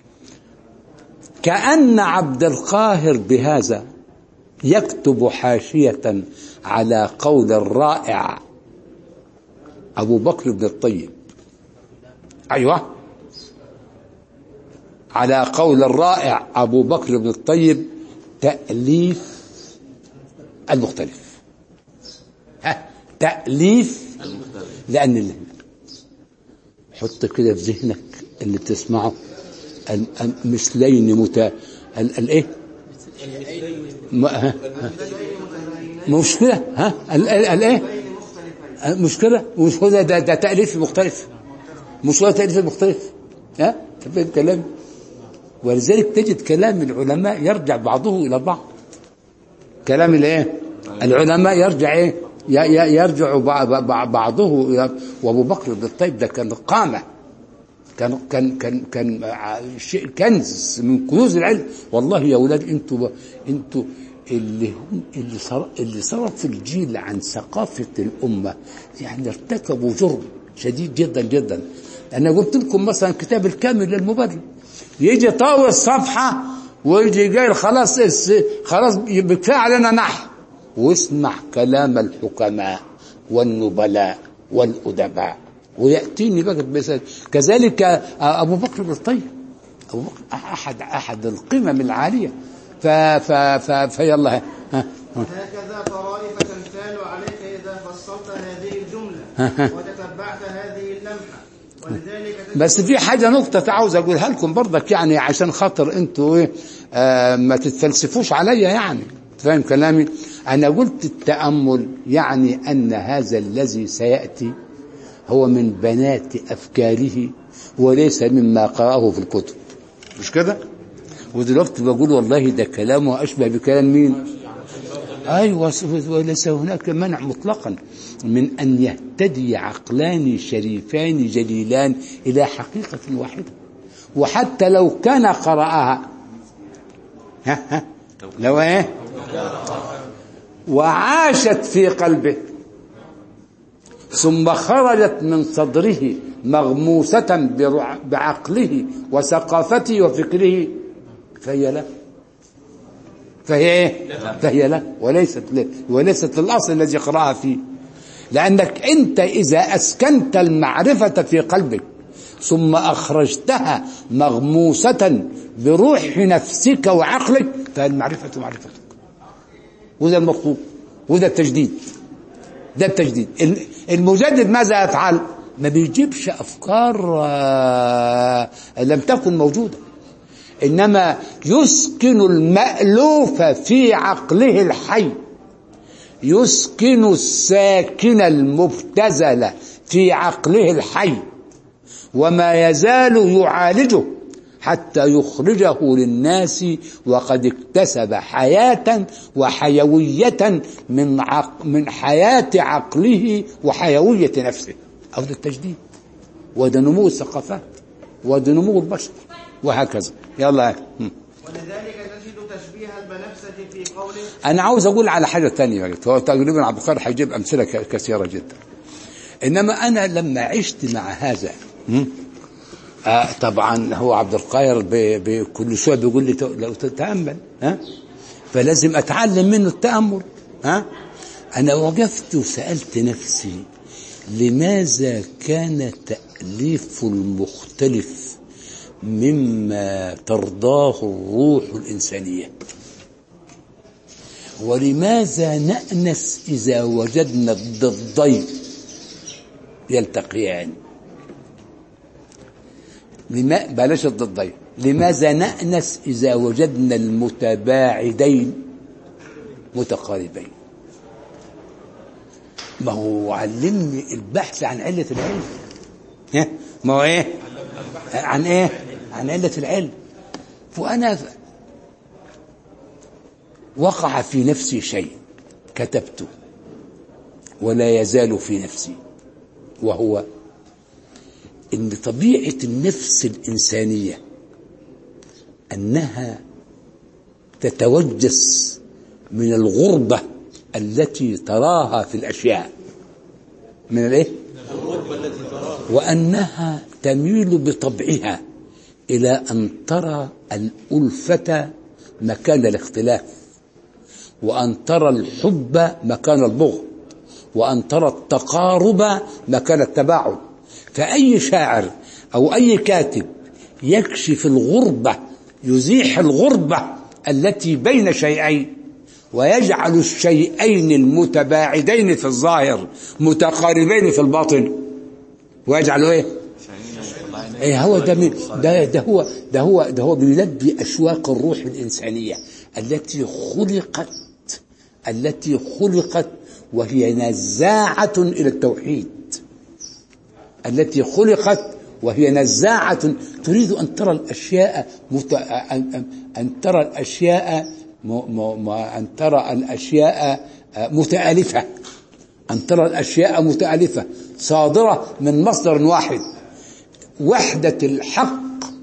كأن عبد القاهر بهذا يكتب حاشية على قول الرائع أبو بكر بن الطيب. أيوة، على قول الرائع أبو بكر بن الطيب: تأليف المختلف. ها، تأليف المختلف. لأن اللي حط كده في ذهنك اللي بتسمعه المثلين مت الايه مشكلة، ها الايه مشكلة مش هو ده, ده تأليف مختلف، مش هو تأليف مختلف. ها تفهم كلام؟ ولذلك تجد كلام العلماء يرجع بعضه إلى بعض. كلام الايه العلماء يرجع ايه يرجع بعضه. وابو بكر بن الطيب ده كان قامة، كان كان كان كان شيء كنز من كنوز العلم. والله يا اولاد، انتوا انتوا اللي هم اللي صار اللي صرف الجيل عن ثقافة الأمة، يعني ارتكبوا جرم شديد جدا جدا. أنا قلت لكم مثلا كتاب الكامل للمبادئ، يجي طاوي الصفحة ويجي قايل خلاص خلاص بكفاية علينا نحو، واسمع كلام الحكماء والنبلاء والأدباء، ويأتيني بقى بمثال. كذلك أبو بكر بن الطيب، أبو بكر أحد أحد القمم العالية. ف ف ف فيلا ها هكذا طرائف تمثال عليك إذا فصلت هذه الجملة وتتبعت هذه اللمحة. ولذلك بس في حاجة نقطة عاوز أقولها لكم برضك، يعني عشان خاطر أنتوا إيه آه ما تتفلسفوش عليا، يعني فاهم كلامي؟ أنا قلت التأمل يعني أن هذا الذي سيأتي هو من بنات أفكاره وليس مما قرأه في الكتب، مش كده؟ ودلوقتي بقول والله ده كلامه أشبه بكلام مين؟ أيوة، وليس هناك منع مطلقا من أن يهتدي عقلان شريفان جليلان إلى حقيقة واحدة، وحتى لو كان قرأها ها ها لو إيه وعاشت في قلبه ثم خرجت من صدره مغموسة بعقله وثقافته وفكره، فهي لا فهي ايه فهي لا وليست لا وليست للأصل الذي قرأها فيه. لأنك أنت إذا أسكنت المعرفة في قلبك ثم أخرجتها مغموسة بروح نفسك وعقلك، فالمعرفة معرفتك، وده المطلوب، وده التجديد. ده التجديد. المجدد ماذا يفعل؟ ما بيجيبش أفكار لم تكن موجودة، إنما يسكن المألوف في عقله الحي، يسكن الساكن المبتذل في عقله الحي، وما يزال يعالجه حتى يخرجه للناس وقد اكتسب حياة وحيوية من عق من حياة عقله وحيوية نفسه. أو ده التجديد، وده نمو الثقافات، وده نمو البشر، وهكذا. يلا. ولذلك تجد تشبيه البنفسجي في قوله. أنا عاوز أقول على حاجة تانية، هو تقريبا عبد القادر هيجيب أمثلة كثيرة جدا، إنما أنا لما عشت مع هذا آه طبعا هو عبد القاهر بكل شويه بيقول لي لو تتامل ها فلازم اتعلم منه التامل. ها انا وقفت وسالت نفسي لماذا كان تاليف المختلف مما ترضاه الروح الانسانيه، ولماذا نأنس اذا وجدنا الضدين يلتقيان؟ لما بلاش الضدين، لماذا نأنس إذا وجدنا المتباعدين متقاربين؟ ما هو علمني البحث عن علة العلم. ها ما هو ايه عن ايه عن علة العلم. فأنا وقع في نفسي شيء كتبته ولا يزال في نفسي، وهو إن طبيعة النفس الإنسانية أنها تتوجس من الغربة التي تراها في الأشياء، من الإيه؟ وأنها تميل بطبعها إلى أن ترى الألفة مكان الاختلاف، وأن ترى الحب مكان البغض، وأن ترى التقارب مكان التباعد. فأي شاعر أو أي كاتب يكشف الغربة، يزيح الغربة التي بين شيئين، ويجعل الشيئين المتباعدين في الظاهر متقاربين في الباطن، ويجعله ايه؟ ايه هو ده, ده ده هو ده هو ده هو بيلبي أشواق الروح الإنسانية التي خلقت التي خلقت وهي نزاعة إلى التوحيد، التي خلقت وهي نزاعة تريد أن ترى الأشياء مت... أن... أن ترى الأشياء م... م... أن ترى الأشياء متآلفة، أن ترى الأشياء متآلفة صادرة من مصدر واحد. وحدة الحق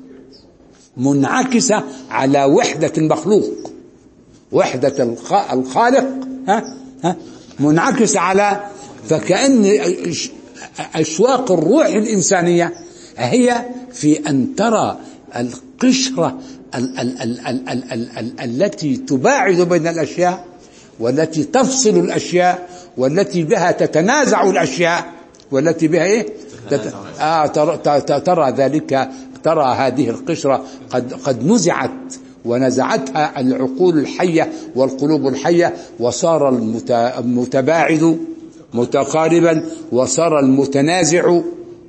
منعكسة على وحدة المخلوق، وحدة الخ... الخالق ها ها منعكسة على، فكأن أشواق الروح الإنسانية هي في أن ترى القشرة ال ال ال ال ال ال ال التي تباعد بين الأشياء، والتي تفصل الأشياء، والتي بها تتنازع الأشياء، والتي بها إيه؟ تت... آه ترى, ترى ذلك، ترى هذه القشرة قد قد نزعت ونزعتها العقول الحية والقلوب الحية، وصار المتباعد متقاربا، وصار المتنازع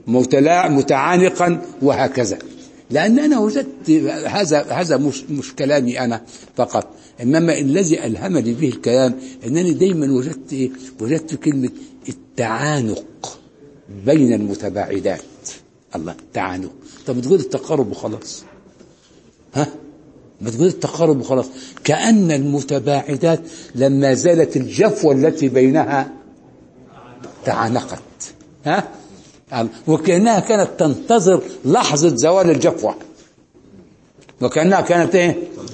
متعانقا، وهكذا. لأن أنا وجدت هذا هذا مش, مش كلامي أنا فقط، إنما الذي ألهمني به الكلام أنني دايما وجدت إيه؟ وجدت كلمة التعانق بين المتباعدات. الله، التعانق. طب تقول التقارب وخلاص، ها ما تقول التقارب وخلاص، كأن المتباعدات لما زالت الجفوة التي بينها تعانقت، ها وكأنها كانت تنتظر لحظة زوال الجفوة، وكأنها كانت ايه،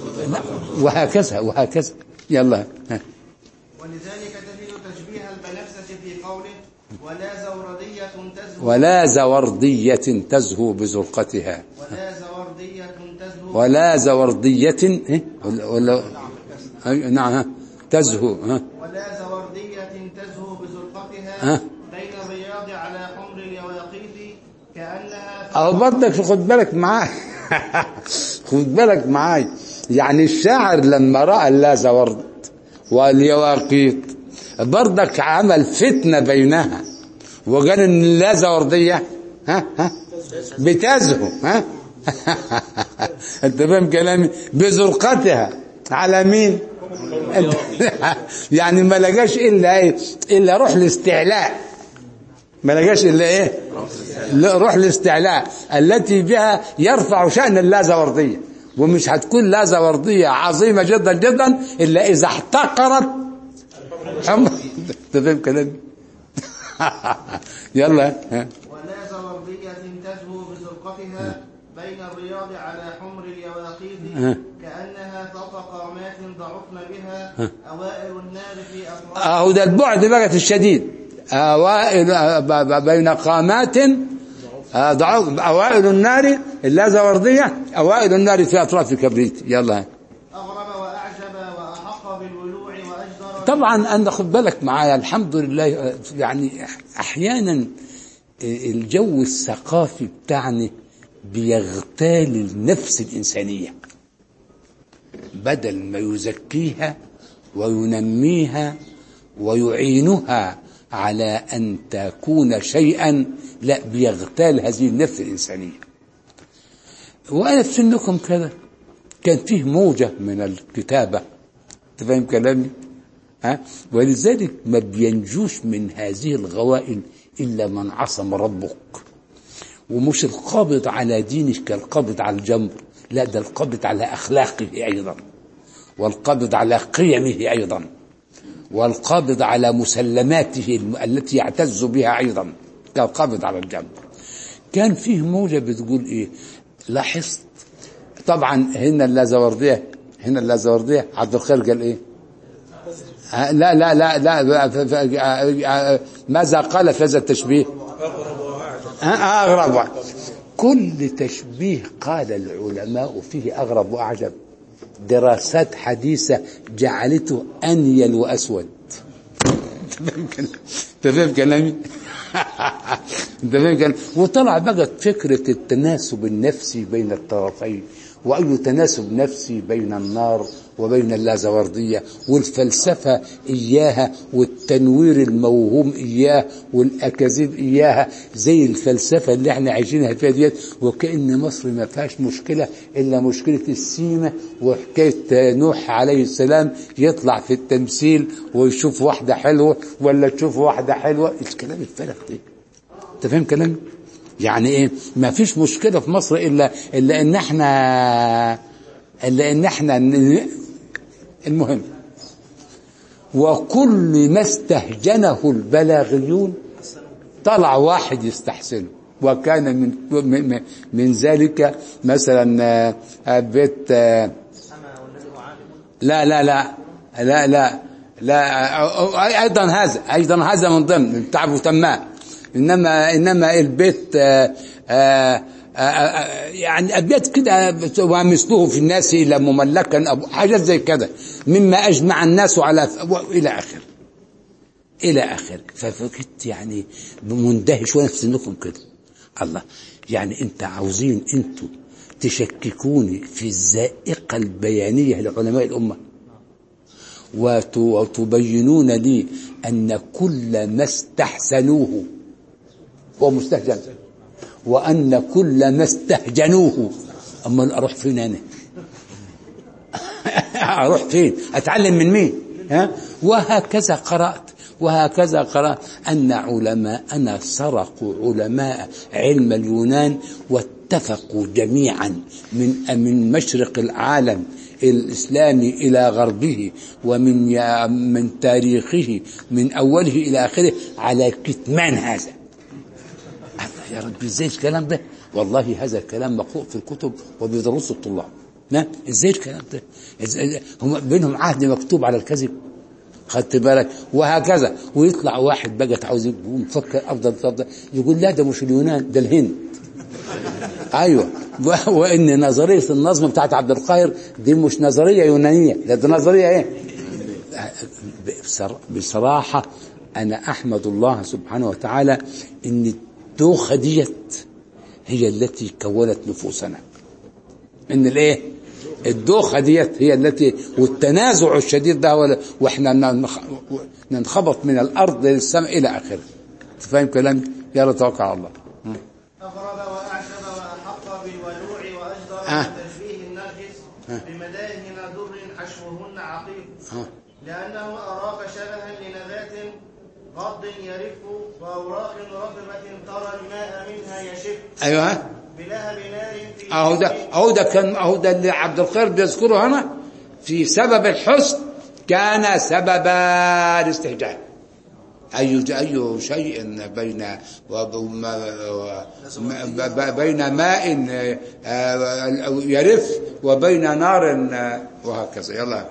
وهكذا وهكذا. يلا. ها. ولذلك تجد تشبيه البنفسة في قوله ولا زوردية تزهو ولا زوردية تزهو بزرقتها، ولا زوردية تزهو ولا زوردية إيه؟ ولا نعم تزهو، ها ولا زوردية تزهو بزرقتها بين الرياض على حمر اليواقيت كأنها. أو برضك خد بالك معاي خد بالك معاي يعني الشاعر لما رأى اللازورد واليواقيت برضك عمل فتنة بينها، وقال ان اللازوردية ها ها بتزهو، ها انت فاهم كلامي؟ بزرقتها على مين؟ يعني ما لقاش الا ايه؟ الا روح الاستعلاء، ما لقاش الا ايه؟ روح الاستعلاء التي بها يرفع شأن اللازوردية. ومش هتكون لازوردية عظيمة جدا جدا الا اذا احتقرت انت فاهم كلامي؟ يلا. ولا زوردية تزهو بزرقتها بين الرياض على حمر اليواقيت كأنها فوق قامات ضعفن بها أوائل النار في أطراف. أهو ده البعد بقت الشديد، أوائل بين قامات أوائل النار اللازوردية، أوائل النار في أطراف الكبريت. يلا. أغرب وأعجب وأحق بالولوع وأجدر. طبعا أنا خد بالك معايا الحمد لله، يعني أحيانا الجو الثقافي بتاعنا بيغتال النفس الإنسانية بدل ما يزكيها وينميها ويعينها على أن تكون شيئا، لا بيغتال هذه النفس الإنسانية. وأنا في سنكم كذا كان فيه موجة من الكتابة، تفهم كلامي؟ ها؟ ولذلك ما بينجوش من هذه الغوائل إلا من عصم ربك. ومش القابض على دينك كالقابض على الجمر، لا ده القابض على أخلاقه أيضا، والقابض على قيمه أيضا، والقابض على مسلماته التي يعتز بها أيضا، كالقابض على الجمر. كان فيه موجة بتقول إيه؟ لاحظت طبعا هنا اللازوردية، هنا اللازوردية عبد الخير قال إيه؟ لا لا لا لا ماذا قال في هذا التشبيه؟ أغرب. كل تشبيه قال العلماء فيه أغرب وأعجب، دراسات حديثة جعلته أنيل وأسود. تفهم كلامي؟ تفهم كلامي؟ وطلع بقت فكرة التناسب النفسي بين الطرفين، وأي تناسب نفسي بين النار وبين اللازوردية، والفلسفة إياها، والتنوير الموهوم إياه، والأكاذيب إياها، زي الفلسفة اللي احنا عايشينها فيها ديت. وكأن مصر ما فيهاش مشكلة إلا مشكلة السيمة، وحكاية نوح عليه السلام يطلع في التمثيل ويشوف واحدة حلوة ولا تشوف واحدة حلوة. الكلام الفارغ ده، أنت فاهم كلام؟ يعني ايه؟ ما فيش مشكلة في مصر إلا إلا إن احنا إلا إن احنا المهم. وكل ما استهجنه البلاغيون طلع واحد يستحسنه، وكان من من, من ذلك مثلا بيت لا لا لا لا لا لا أيضا هذا أيضا هذا من ضمن بتاع أبو تمام. إنما إنما البيت آآ آآ آآ يعني أبيات كده ومثله في الناس إلى مملكا أبو حاجات زي كده، مما أجمع الناس على إلى آخر إلى آخر. ففكرت يعني مندهش وأنا في سنكم كده، الله يعني أنت عاوزين أنتوا تشككوني في الذائقة البيانية لعلماء الأمة، وتبينون لي أن كل ما استحسنوه هو مستهجن، وأن كل ما استهجنوه. أما أروح فين أنا؟ أروح فين؟ أتعلم من مين؟ ها؟ وهكذا قرأت وهكذا قرأت أن علماءنا سرقوا علماء علم اليونان، واتفقوا جميعا من من مشرق العالم الإسلامي إلى غربه، ومن من تاريخه من أوله إلى آخره على كتمان هذا. يا رب ازاي الكلام ده؟ والله هذا الكلام مقروء في الكتب وبيدرسوا الطلاب. نا ازاي الكلام ده؟ هم بينهم عهد مكتوب على الكذب، خدت بالك؟ وهكذا. ويطلع واحد بقى عاوز يفكر افضل افضل يقول لا ده مش اليونان، ده الهند. ايوه، وان نظريه النظم بتاعت عبد القاهر دي مش نظريه يونانيه، ده, ده نظريه ايه؟ بصراحه انا احمد الله سبحانه وتعالى ان الدوخه ديت هي التي كونت نفوسنا. ان الايه؟ الدوخه ديت هي التي، والتنازع الشديد ده، واحنا ننخبط من الارض للسماء الى اخره. فاهم كلامي؟ يلا توكل على الله. أغرب وأعجب وأحق بالولوع وأجدر آه. من تشبيه النرجس آه. بمدائن در حشوهن عقيق، آه. لأنه أراك شبها لنبات غض يرف وأوراق رطبة ترى الماء منها يشف. ايوه، بلهب نار في اهو ده اهو ده كان اهو ده اللي عبد الخير بيذكره هنا في سبب الحسن كان سبب الاستهجان. أي أي شيء بين بين ماء يرف وبين نار وهكذا. يلا.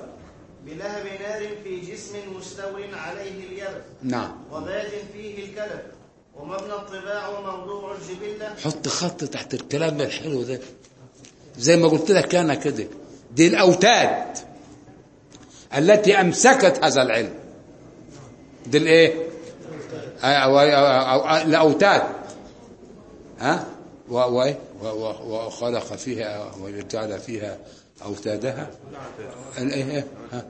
بلهب نار في جسم مستو عليه اليبس، نعم، وباد فيه الكلف، ومبنى الطباع وموضوع الجبلة. حط خط تحت الكلام الحلو ده، زي ما قلت لك أنا كده، دي الأوتاد التي أمسكت هذا العلم. دي الإيه؟ الأوتاد. ها؟ وخلق فيها وجعل فيها أوتادها. الإيه؟ ها؟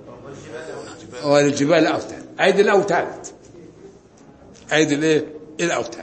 والجبال أوتاد. أيدي الأوتاد. أيدي الإيه؟ الأوتاد.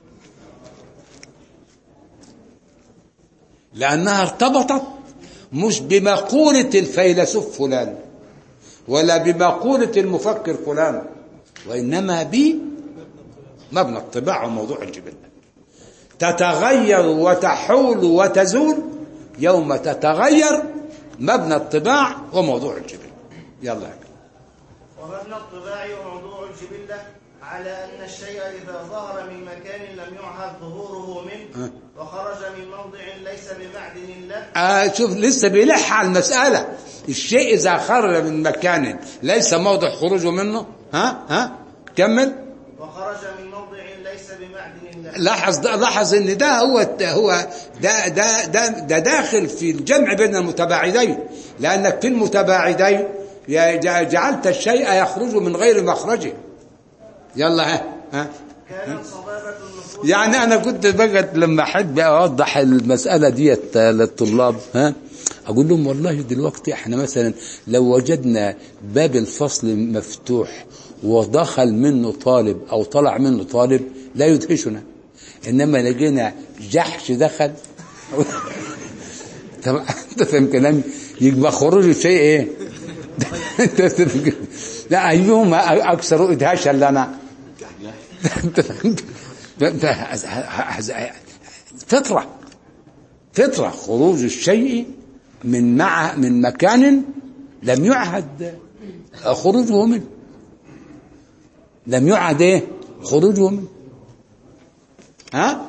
لأنها ارتبطت مش بمقولة الفيلسوف فلان ولا بمقولة المفكر فلان، وإنما بمبنى الطباع وموضوع الجبل. تتغير وتحول وتزول يوم تتغير مبنى الطباع وموضوع الجبل. يلا. ومبنى الطباع وموضوع الجبلة على أن الشيء إذا ظهر من مكان لم يعهد ظهوره منه أه؟ وخرج من موضع ليس بمعدن له. آه شوف لسه بيلح على المسألة. الشيء إذا خرج من مكان ليس موضع خروجه منه، ها ها كمل. وخرج من موضع ليس بمعدن له. لاحظ لاحظ إن ده هو هو ده ده ده, ده داخل في الجمع بين المتباعدين، لأنك في المتباعدين جعلت الشيء يخرج من غير مخرجه. يلا ها ها كانت صبابة النفوس. يعني أنا كنت بقى لما أحب أوضح المسألة ديت للطلاب، ها أقول لهم والله دلوقتي إحنا مثلا لو وجدنا باب الفصل مفتوح ودخل منه طالب أو طلع منه طالب لا يدهشنا، إنما لقينا جحش دخل طبعا أنت فهم كلامي، يبقى خروج الشيء إيه؟ لا أيهم أكثر إدهاشا لنا. فطرة فطرة خروج الشيء من مع من مكان لم يعهد خروجه منه، لم يعهد ايه خروجه منه. ها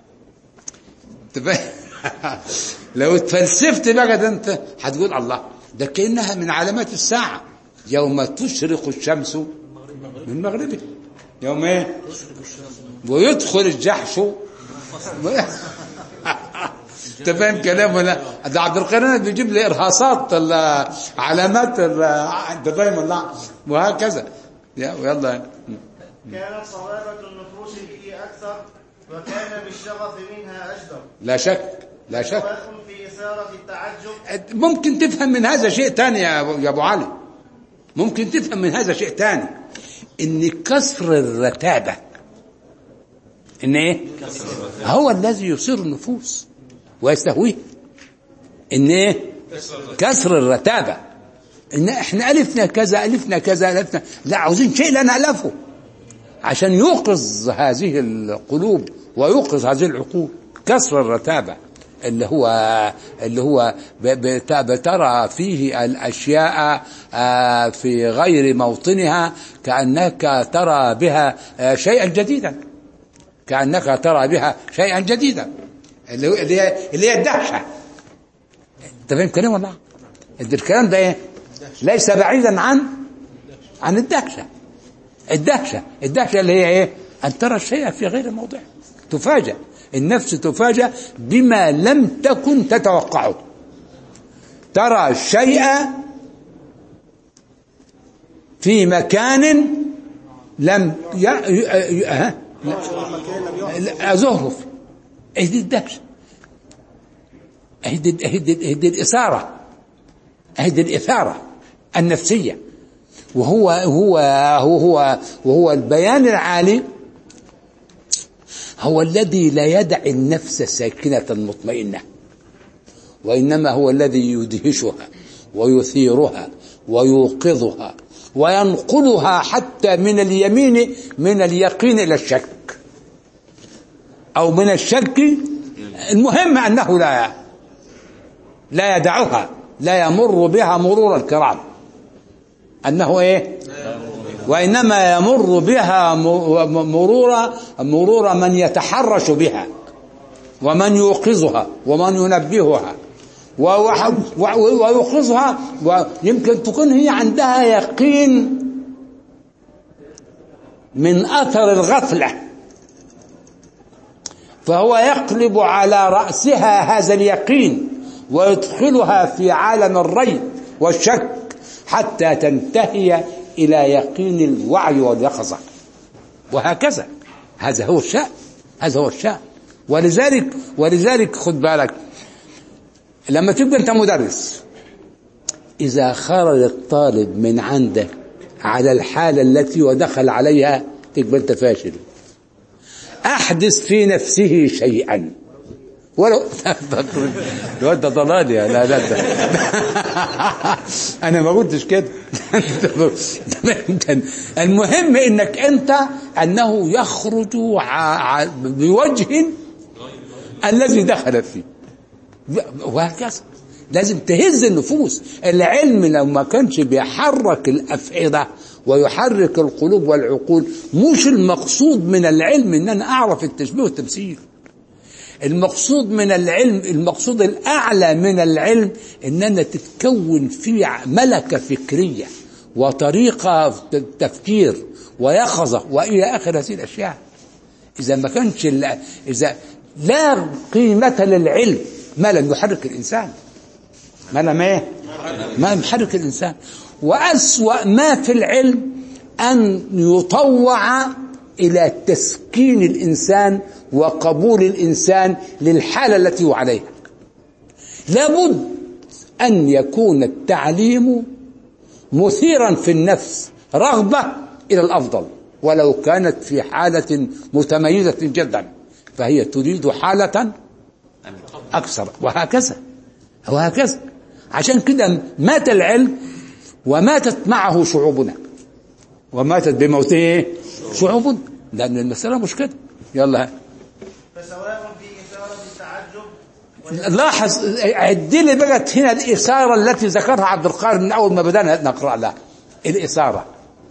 لو اتفلسفت بقى انت هتقول الله ده كأنها من علامات الساعة، يوم تشرق الشمس من مغربها. يوم ايه؟ ويدخل الجحش. انت فاهم كلام ولا؟ ده عبد القرآن بيجيب لي ارهاصات علامات انت فاهم ولا؟ وهكذا. يلا. كانت صلابة النفوس به أكثر وكان بالشغف منها أجدر. لا شك لا شك. في إثارة التعجب. ممكن تفهم من هذا شيء ثاني يا أبو علي، ممكن تفهم من هذا شيء ثاني، إن كسر الرتابة إن إيه هو الذي يصير النفوس ويستهويه. إن إيه كسر الرتابة، إن إحنا ألفنا كذا ألفنا كذا ألفنا، لا عاوزين شيء لا نألفه عشان يوقظ هذه القلوب ويوقظ هذه العقول. كسر الرتابة اللي هو اللي هو بترى فيه الأشياء في غير موطنها كأنك ترى بها شيئا جديدا، كأنك ترى بها شيئا جديدا اللي هي اللي هي الدهشة. انت فاهم كلام ولا؟ الكلام ده ايه؟ ليس بعيدا عن عن الدهشة. الدهشة الدهشة اللي هي ايه؟ أن ترى الشيء في غير موضعه، تفاجأ النفس، تفاجأ بما لم تكن تتوقعه. ترى الشيء في مكان لم ي... ي... ها زهرف. اهدي الدهشة، اهدي اهدي اهدي الإثارة، اهدي الإثارة النفسية. وهو هو هو هو وهو البيان العالي هو الذي لا يدع النفس ساكنة مطمئنة، وإنما هو الذي يدهشها ويثيرها ويوقظها وينقلها حتى من اليمين من اليقين إلى الشك، أو من الشك. المهم أنه لا لا يدعها، لا يمر بها مرور الكرام، أنه إيه؟ وإنما يمر بها مرور مرور من يتحرش بها ومن يوقظها ومن ينبهها ويوقظها، ويمكن تكون هي عندها يقين من أثر الغفلة فهو يقلب على رأسها هذا اليقين ويدخلها في عالم الريب والشك حتى تنتهي إلى يقين الوعي واليقظة، وهكذا. هذا هو الشأن، هذا هو الشأن. ولذلك ولذلك خد بالك، لما تبقى أنت مدرس، إذا خرج الطالب من عندك على الحالة التي ودخل عليها تبقى أنت فاشل. أحدث في نفسه شيئا ولو الواد ده ضلال يا لا لا ده. انا ما قلتش كده. المهم انك انت انه يخرج بوجه الذي دخل فيه، وهكذا. لازم تهز النفوس. العلم لو ما كانش بيحرك الافئده ويحرك القلوب والعقول، مش المقصود من العلم ان انا اعرف التشبيه والتمثيل. المقصود من العلم، المقصود الأعلى من العلم، إننا تتكون في ملكة فكرية وطريقة تفكير ويقظة وإلى آخر هذه الأشياء. إذا ما كانش، إذا لا قيمة للعلم ما لم يحرك الإنسان، ما لم إيه؟ ما يحرك الإنسان. وأسوأ ما في العلم أن يطوع إلى تسكين الإنسان وقبول الإنسان للحالة التي هو عليها. لابد أن يكون التعليم مثيرا في النفس رغبة إلى الأفضل، ولو كانت في حالة متميزة جدا فهي تريد حالة أكثر، وهكذا وهكذا. عشان كده مات العلم وماتت معه شعوبنا، وماتت بموته شعوبنا، لأن المسألة مش كده. يلا فسواء في إثارة التعجب. لاحظ، عد لي بقت هنا الإثارة التي ذكرها عبد القادر من أول ما بدأنا نقرأ لها، الإثارة.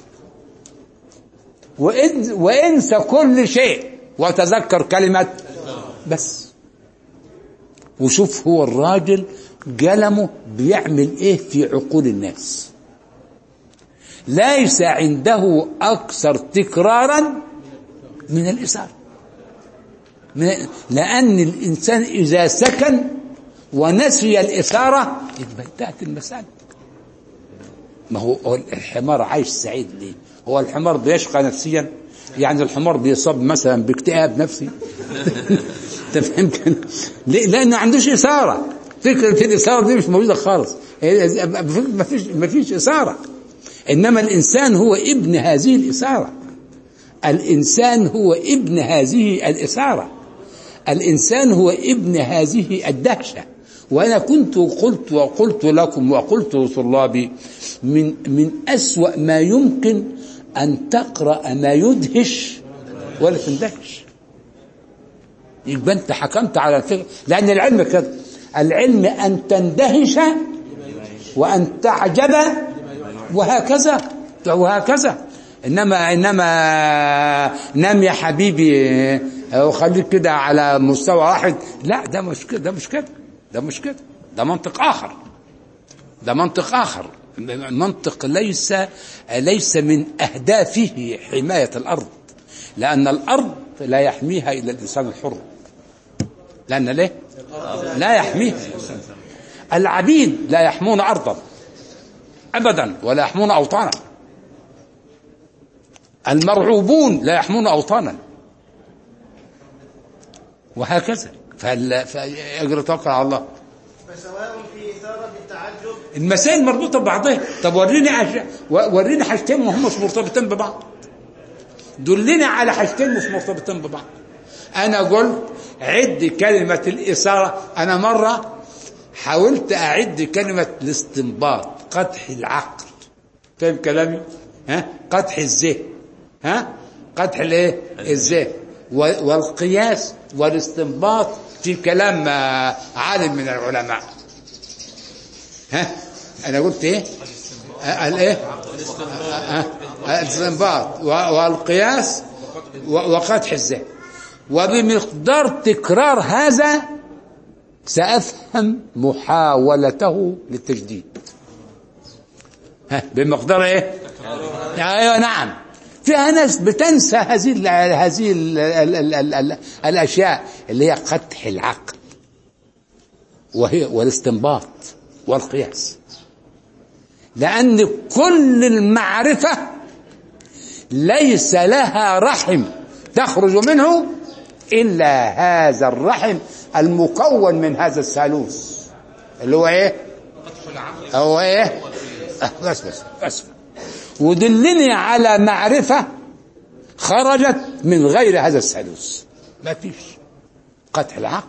وإن وانسى كل شيء وتذكر كلمة بس. وشوف هو الراجل قلمه بيعمل إيه في عقول الناس. ليس عنده أكثر تكرارا من الإثارة، لأن الإنسان إذا سكن ونسي الإثارة انتهت المسألة. ما هو الحمار عايش سعيد ليه؟ هو الحمار بيشقى نفسيا؟ يعني الحمار بيصاب مثلا باكتئاب نفسي؟ تفهم كده؟ لأنه ما عندوش إثارة. فكرة الإثارة دي مش موجودة خالص، ما فيش ما فيش إثارة. إنما الإنسان هو ابن هذه الإثارة. الإنسان هو ابن هذه الإثارة. الإنسان هو ابن هذه الدهشة. وأنا كنت قلت وقلت لكم وقلت لطلابي، من من أسوأ ما يمكن أن تقرأ ما يدهش ولا تندهش. يبقى أنت حكمت على الفكرة، لأن العلم كده. العلم أن تندهش وأن تعجب وهكذا وهكذا. إنما إنما نام يا حبيبي وخليك كده على مستوى واحد، لا، ده مش كده، ده مش كده، ده مش كده، ده منطق آخر، ده منطق آخر. منطق ليس ليس من أهدافه حماية الأرض، لأن الأرض لا يحميها إلا الإنسان الحر. لأن ليه؟ لا يحميها. العبيد لا يحمون أرضا أبدا ولا يحمون أوطانا. المرعوبون لا يحمون أوطانا، وهكذا. فأجر توكل على الله. فسواء في إثارة التعجب. المسائل مربوطة ببعضها. طب وريني عش... وريني حاجتين ما همش مرتبطين ببعض. دلني على حاجتين مش مرتبطين ببعض. أنا قلت عد كلمة الإثارة. أنا مرة حاولت أعد كلمة الاستنباط، قدح العقل. فهم كلامي؟ ها؟ قدح الذهن. ها؟ قدح الايه؟ الذهن. والقياس والاستنباط في كلام عالم من العلماء. ها؟ أنا قلت إيه؟ الايه؟ الاستنباط والقياس وقدح الذهن. وبمقدار تكرار هذا سأفهم محاولته للتجديد. ها؟ بمقدار ايه؟ ايوه نعم. فيها ناس بتنسى هذه ال هذه ال ال ال ال ال الأشياء اللي هي قدح العقل وهي والاستنباط والقياس، لأن كل المعرفة ليس لها رحم تخرج منه إلا هذا الرحم المكون من هذا الثالوث اللي هو إيه؟ هو إيه؟ بس بس بس ودلني على معرفة خرجت من غير هذا الثالوث، ما فيش. قدح العقل،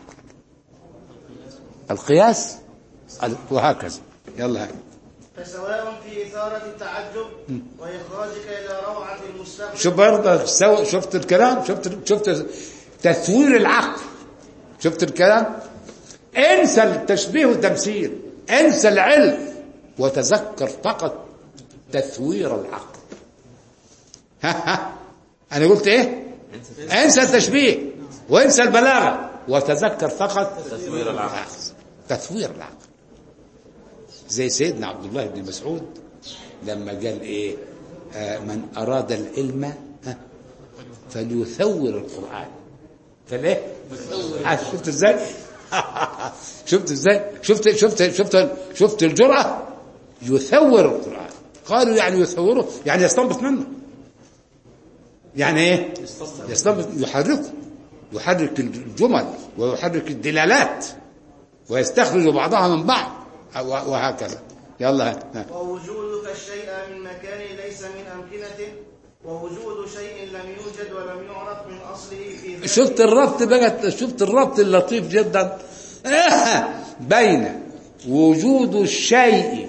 القياس، وهكذا. يلا هاي. فسواء في إثارة التعجب وإخراجك إلى روعة المستقبل. شوف برضه، شفت الكلام، شفت شفت تثوير العقل، شفت الكلام. انسى التشبيه والتمثيل، انسى العلم، وتذكر فقط تثوير العقل. ها ها انا قلت ايه؟ انسى التشبيه وانسى البلاغه وتذكر فقط تثوير العقل. تثوير العقل زي سيدنا عبد الله بن مسعود لما قال ايه؟ آه من اراد العلم فليثور القرآن. فليه؟ شفت ازاي؟ شفت ازاي؟ شفت شفت شفت شفت الجرأة. يثور القرآن. قالوا يعني يثوره يعني يستنبط منه. يعني ايه؟ يستنبط، يحركه، يحرك الجمل ويحرك الدلالات ويستخرج بعضها من بعض وهكذا. يلا. ووجودك الشيء من مكان ليس من أمكنته، ووجود شيء لم يوجد ولم يعرف من أصله في ذاته. شفت الربط بقى؟ شفت الربط اللطيف جدا بين وجود الشيء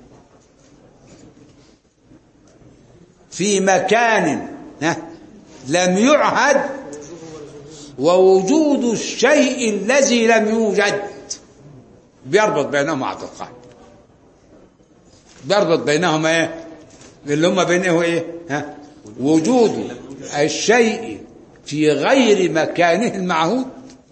في مكان لم يعهد ووجود الشيء الذي لم يوجد. بيربط بينهما عبد القادر، بيربط بينهما ايه؟ اللي هم بينه ايه؟ ها؟ وجود الشيء في غير مكانه المعهود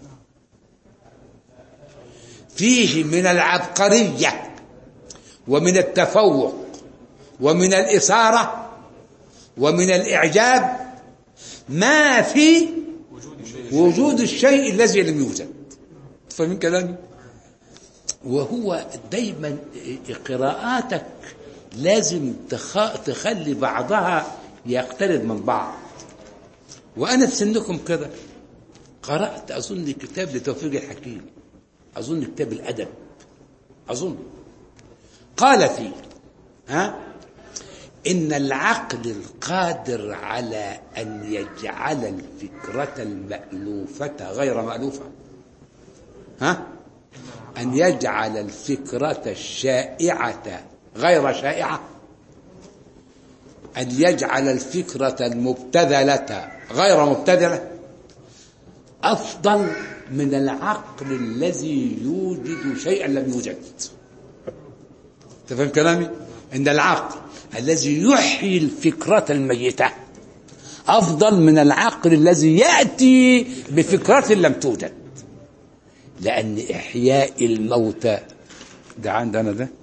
فيه من العبقرية ومن التفوق ومن الإثارة ومن الإعجاب ما في وجود الشيء الذي لم يوجد. فاهمين كلامي؟ وهو دايما قراءاتك لازم تخلي بعضها يقترب من بعض. وأنا في سنكم كده قرأت أظن كتاب لتوفيق الحكيم، أظن كتاب الأدب، أظن قال فيه ها إن العقل القادر على أن يجعل الفكرة المألوفة غير مألوفة، ها أن يجعل الفكرة الشائعة غير شائعة، أن يجعل الفكرة المبتذلة غير مبتذلة، أفضل من العقل الذي يوجد شيئا لم يوجد. تفهم كلامي؟ إن العقل الذي يحيي الفكرة الميتة أفضل من العقل الذي يأتي بفكرة لم توجد، لأن إحياء الموتى ده عندنا ده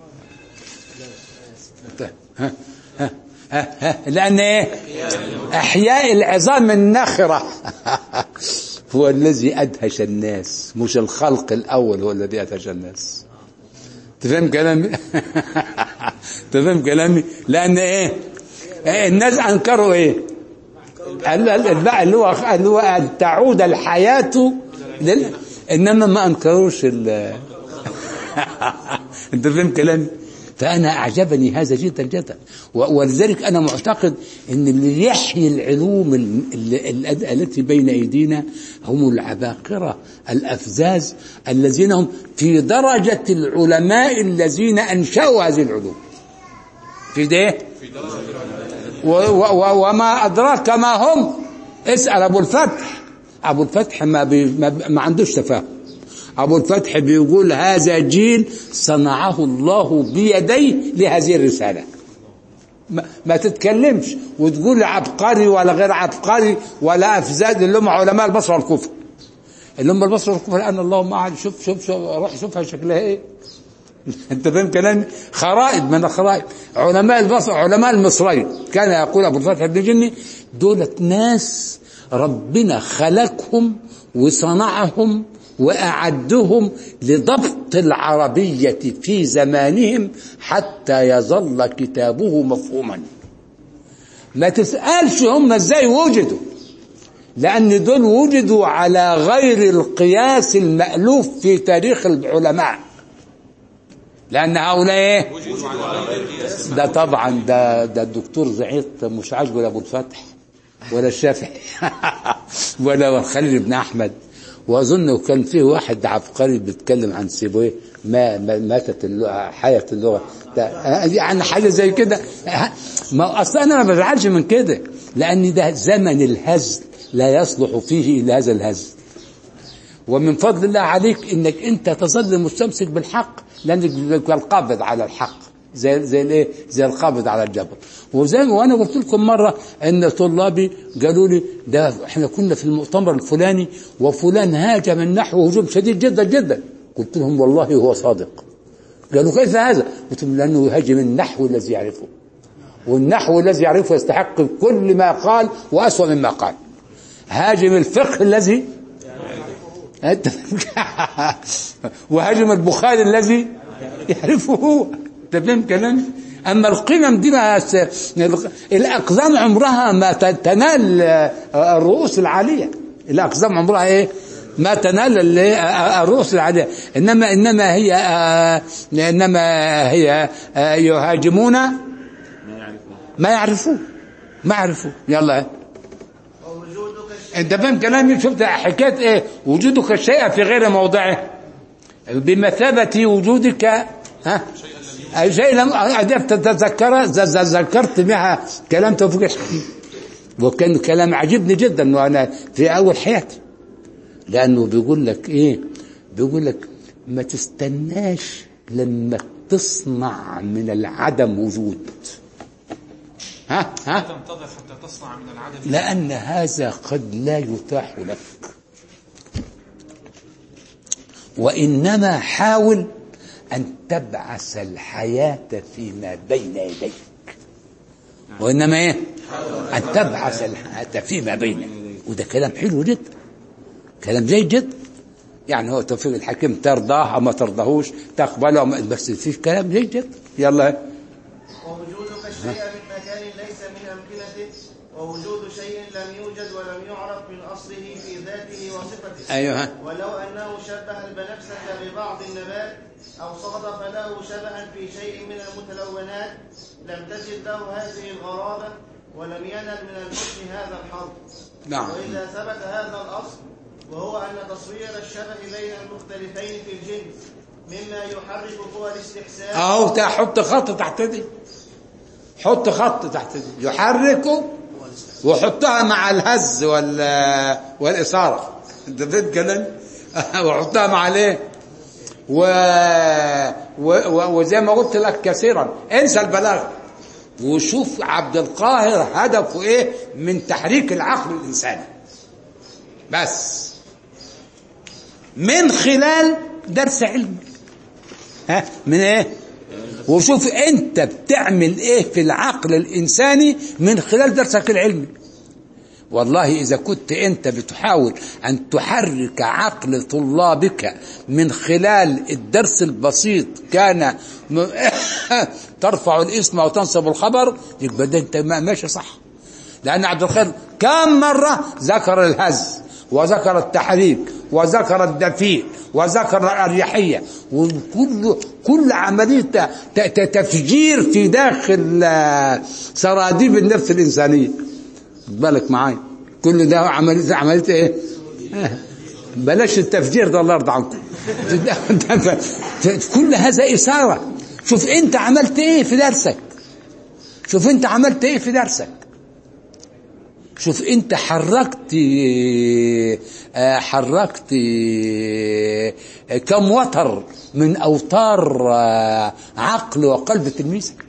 ها ها ها ها لأن إيه؟ إحياء العظام الناخرة هو الذي أدهش الناس، مش الخلق الأول هو الذي أدهش الناس. تفهم كلامي؟ تفهم كلامي؟ لأن إيه؟ الناس أنكروا إيه؟ اللي هو اللي هو أن تعود الحياة لل... إنما ما أنكروش ال أنت فهم كلامي؟ فأنا أعجبني هذا جدا جدا، ولذلك أنا معتقد أن اللي يحيي العلوم التي بين أيدينا هم العباقرة الأفزاز الذين هم في درجة العلماء الذين أنشأوا هذه العلوم. في ده وما أدراك ما هم. اسأل أبو الفتح. أبو الفتح ما, بي ما, ما عندوش تفاهم. أبو الفتح بيقول هذا جيل صنعه الله بيديه لهذه الرسالة. ما, ما تتكلمش وتقول عبقري ولا غير عبقري ولا أفزاد، اللي هم علماء البصرة والكوفة، اللي هم البصرة والكوفة. لأن اللهم أعلم. شوف شوف شوف روح شوفها شكلها إيه. انت فاهم كلامي؟ خرائط من الخرائط. علماء البصر، علماء المصريين، كان يقول ابو الفتح بن جني دولت ناس ربنا خلقهم وصنعهم وأعدهم لضبط العربية في زمانهم حتى يظل كتابه مفهوما. ما تسألش هم ازاي وجدوا، لأن دول وجدوا على غير القياس المألوف في تاريخ العلماء، لأن هؤلاء ايه؟ ده طبعا ده ده الدكتور زعيط مش عاجبه أبو الفتح ولا الشافعي ولا خليل بن أحمد. واظن كان فيه واحد عبقري بيتكلم عن سيبويه ما ماتت اللغه حياه اللغه يعني حاجه زي كده. ما اصلا انا ما بزعلش من كده، لان ده زمن الهزل لا يصلح فيه الا هذا الهزل. ومن فضل الله عليك انك انت تظل مستمسك بالحق، لانك القابض على الحق زي زي الايه زي القابض على الجبل. وزي وانا قلت لكم مره ان طلابي قالوا لي ده احنا كنا في المؤتمر الفلاني وفلان هاجم النحو هجوم شديد جدا جدا. قلت لهم والله هو صادق. قالوا كيف هذا؟ قلت لهم لانه يهاجم النحو الذي يعرفه، والنحو الذي يعرفه يستحق كل ما قال واسوأ مما قال. هاجم الفقه الذي وهاجم البخاري الذي يعرفه هو. تفهم كلامي؟ اما القمم دي ما الاقزام عمرها ما تنال الرؤوس العاليه. الاقزام عمرها ايه؟ ما تنال الرؤوس العاليه. انما انما هي انما هي يهاجمون ما يعرفون ما يعرفون. يلا انت فاهم كلامي؟ شفت حكايه ايه؟ وجودك الشيء في غير موضعه بمثابه وجودك ها أي شيء لم تتذكر. ذكرت بها كلام توفيق الحكيم، وكان كلام عجبني جدا وانا في اول حياتي، لانه بيقول لك ايه؟ بيقول لك ما تستناش لما تصنع من العدم وجود. ها ها تنتظر حتى تصنع من العدم، لان هذا قد لا يتاح لك، وانما حاول أن تبعث الحياة فيما بين يديك. وإنما إيه؟ أن تبعث الحياة فيما بين يديك. وده كلام حلو جدا، كلام جيد جدا. يعني هو توفيق الحكيم ترضاه أو ما ترضاهوش، تقبله أو ما، بس في كلام جيد جدا. يلا. ووجودك الشيء من مكان ليس من أمكنته، ووجود شيء لم يوجد ولم يعرف من أصله في ذاته وصفته. أيوه. ولو أنه شبه البنفسج ببعض النبات أو صادف له شبها في شيء من المتلونات لم تجد له هذه الغرابة ولم ينل من الحسن هذا الحظ. نعم. وإذا ثبت هذا الأصل، وهو أن تصوير الشبه بين المختلفين في الجنس مما يحرك قوى الاستحسان. أهو حط خط تحت دي، حط خط تحت دي يحركه، وحطها مع الهز وال والإثارة. أنت فهمت كلام؟ وحطها مع الايه؟ و... و... و... وزي ما قلت لك كثيرا، انسى البلاغه وشوف عبد القاهر هدفه ايه من تحريك العقل الانساني، بس من خلال درس علمي. ها من ايه؟ وشوف انت بتعمل ايه في العقل الانساني من خلال درسك العلمي. والله إذا كنت أنت بتحاول أن تحرك عقل طلابك من خلال الدرس البسيط كان ترفع الاسم وتنصب الخبر، يبقى ده أنت ماشي صح. لأن عبد الخير كم مرة ذكر الهز وذكر التحريك وذكر الدفيء وذكر الأريحية، وكل كل عملية تفجير في داخل سراديب النفس الإنسانية. بالك معاي، كل ده عملية عملية ايه؟ بلاش التفجير ده الله يرضى عنكم. كل هذا إثارة. شوف انت عملت ايه في درسك، شوف انت عملت ايه في درسك، شوف انت حركت حركت كم وتر من اوتار عقل وقلب تلميذك.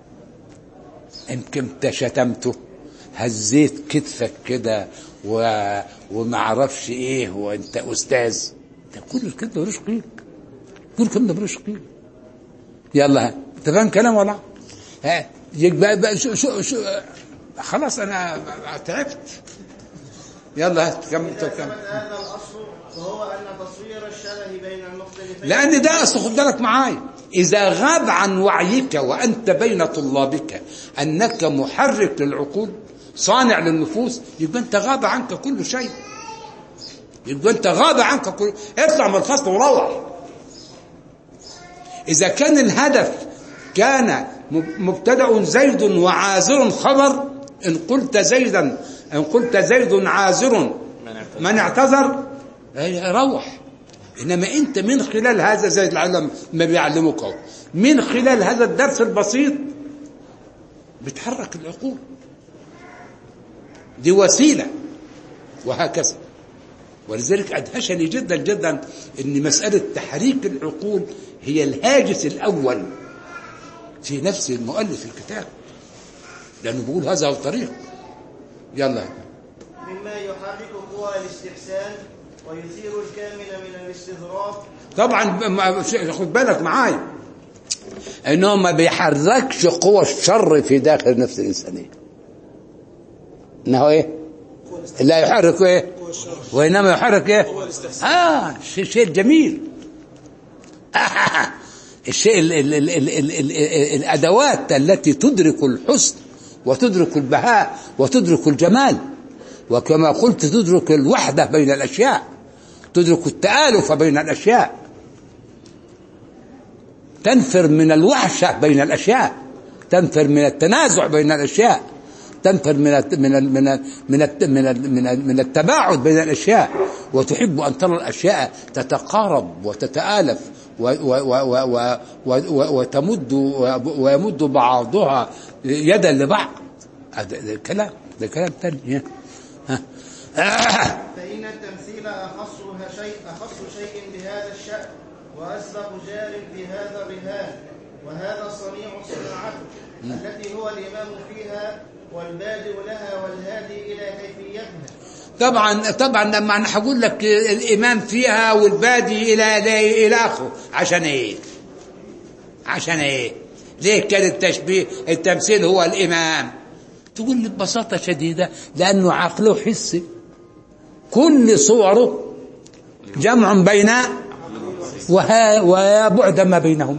يمكن انت شتمته، هزيت كتفك كده و... وما عرفش ايه، وانت استاذ. ده كل الكلام ده ملوش قيمه، كل الكلام ده ملوش قيمه. يلا انت فاهم كلام ولا ها؟ يبقى بقى شو شو شو خلاص انا تعبت. يلا كمل إذا كمل. ثبت هذا الأصل وهو أن تصوير الشبه بين المختلفين لأن ده أصل، خد بالك معايا، إذا غاب عن وعيك وأنت بين طلابك أنك محرك للعقول صانع للنفوس، يبقى أنت غاب عنك كل شيء، يبقى أنت غاب عنك كل، اطلع من الفصل وروح. إذا كان الهدف كان مبتدأ زيد وعازر خبر، إن قلت زيدا إن قلت زيد عازر من اعتذر روح. إنما أنت من خلال هذا زي العلم ما بيعلمك، من خلال هذا الدرس البسيط بتحرك العقول، دي وسيلة وهكذا. ولذلك أدهشني جدا جدا أن مسألة تحريك العقول هي الهاجس الأول في نفس المؤلف الكتاب، لأنه بيقول هذا هو الطريق. يلا. مما يحرك قوى الاستحسان ويثير الكامل من الاستظراف. طبعا خد بالك معايا انه ما بيحركش قوى الشر في داخل النفس الانسانيه، انه ايه لا يحرك ايه وانما يحرك ايه اه شيء شيء جميل. الشيء ال ال ال ال ال ال الادوات التي تدرك الحسن وتدرك البهاء وتدرك الجمال، وكما قلت تدرك الوحدة بين الأشياء، تدرك التآلف بين الأشياء، تنفر من الوحشة بين الأشياء، تنفر من التنازع بين الأشياء، تنفر من من من من من من التباعد بين الأشياء، وتحب أن ترى الأشياء تتقارب وتتآلف وتمد ويمد بعضها يدا لبعض. هذا كلام، ده كلام ثاني. فإن التمثيل أخص شيء أخص شيء بهذا الشأن وأسبق جار في هذا الرهان، وهذا الصنيع صناعته التي هو الإمام فيها والبادئ لها والهادي إلى كيفيتها. طبعا طبعا لما انا هقول لك الإمام فيها والبادئ إلى إلى آخره، عشان إيه؟ عشان إيه؟ ليه كان التشبيه التمثيل هو الإمام؟ تقول لي ببساطة شديدة لأنه عقله حسي، كل صوره جمع بين وبعد ما بينهم،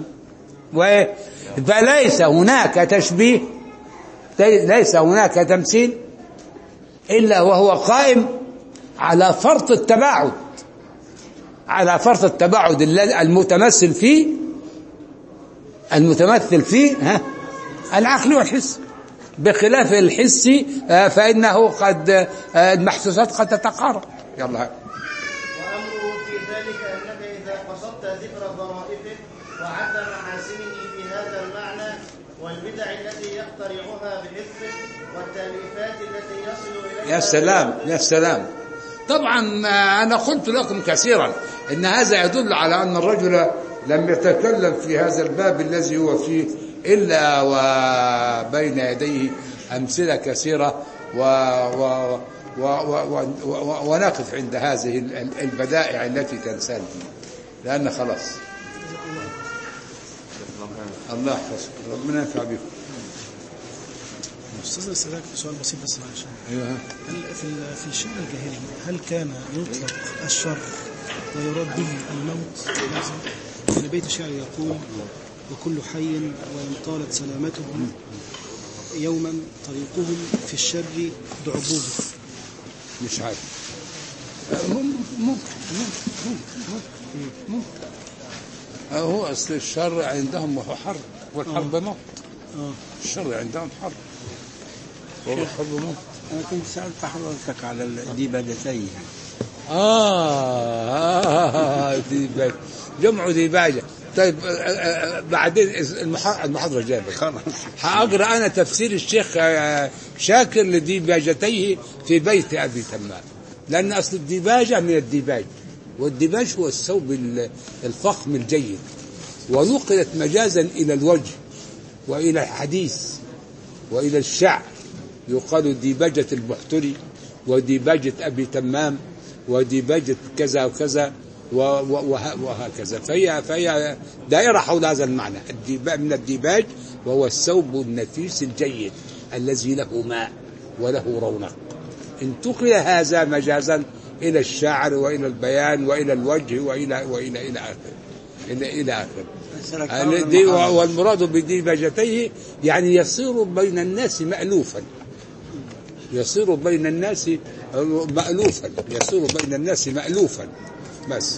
فليس هناك تشبيه، ليس هناك تمثيل إلا وهو قائم على فرط التباعد، على فرط التباعد المتمثل فيه المتمثل فيه ها العقل والحس، بخلاف الحس فإنه قد المحسوسات قد تتقارب. يلا. وأمره في ذلك أنك إذا قصدت ذكر ضرائفه وعد محاسنه في هذا المعنى والبدع التي يخترعها بحفظه والتأليفات التي يصل إليها. يا سلام يا سلام. طبعا أنا قلت لكم كثيرا إن هذا يدل على أن الرجل لم يتكلم في هذا الباب الذي هو فيه إلا وبين يديه أمثلة كثيرة و و و و و ونقف عند هذه البدائع التي تنسل، لأن خلاص الله يحفظك، ربنا ينفع بكم. أستاذ أسألك سؤال بسيط بس معلش. أيوه. هل في في الشعر الجاهلي هل كان يطلق الشر ويراد به الموت؟ يعني بيت الشعر يقول: وكل حي وإن طالت سلامتهم يوما طريقهم في الشر بعبوده. مش عارف، ممكن ممكن ممكن ممكن هو أصل الشر عندهم وهو حرب، والحرب موت. الشر عندهم حرب والحرب موت. أنا كنت سألت حضرتك على الديباجتين. آه ديباجة، جمع ديباجة. طيب بعدين المحاضرة الجاية هأقرأ أنا تفسير الشيخ شاكر لديباجتيه في بيت أبي تمام، لأن أصل الديباجة من الديباج، والديباج هو الثوب الفخم الجيد، ونقلت مجازا إلى الوجه وإلى الحديث وإلى الشعر. يقال ديباجة البحتري وديباجة أبي تمام وديباجة كذا وكذا، وهكذا. فهي فهي دائرة حول هذا المعنى، الديباج من الديباج، وهو الثوب النفيس الجيد الذي له ماء وله رونق. انتقل هذا مجازا إلى الشعر وإلى البيان وإلى الوجه وإلى وإلى إلى آخره إلى إلى آخره. والمراد بديباجتيه يعني يصير بين الناس مألوفا، يصير بين الناس مألوفا، يصير بين الناس مألوفا بس.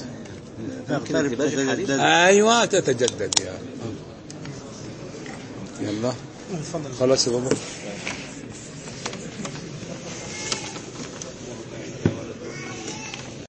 أيوة تتجدد يا يلا خلاص يا بابا.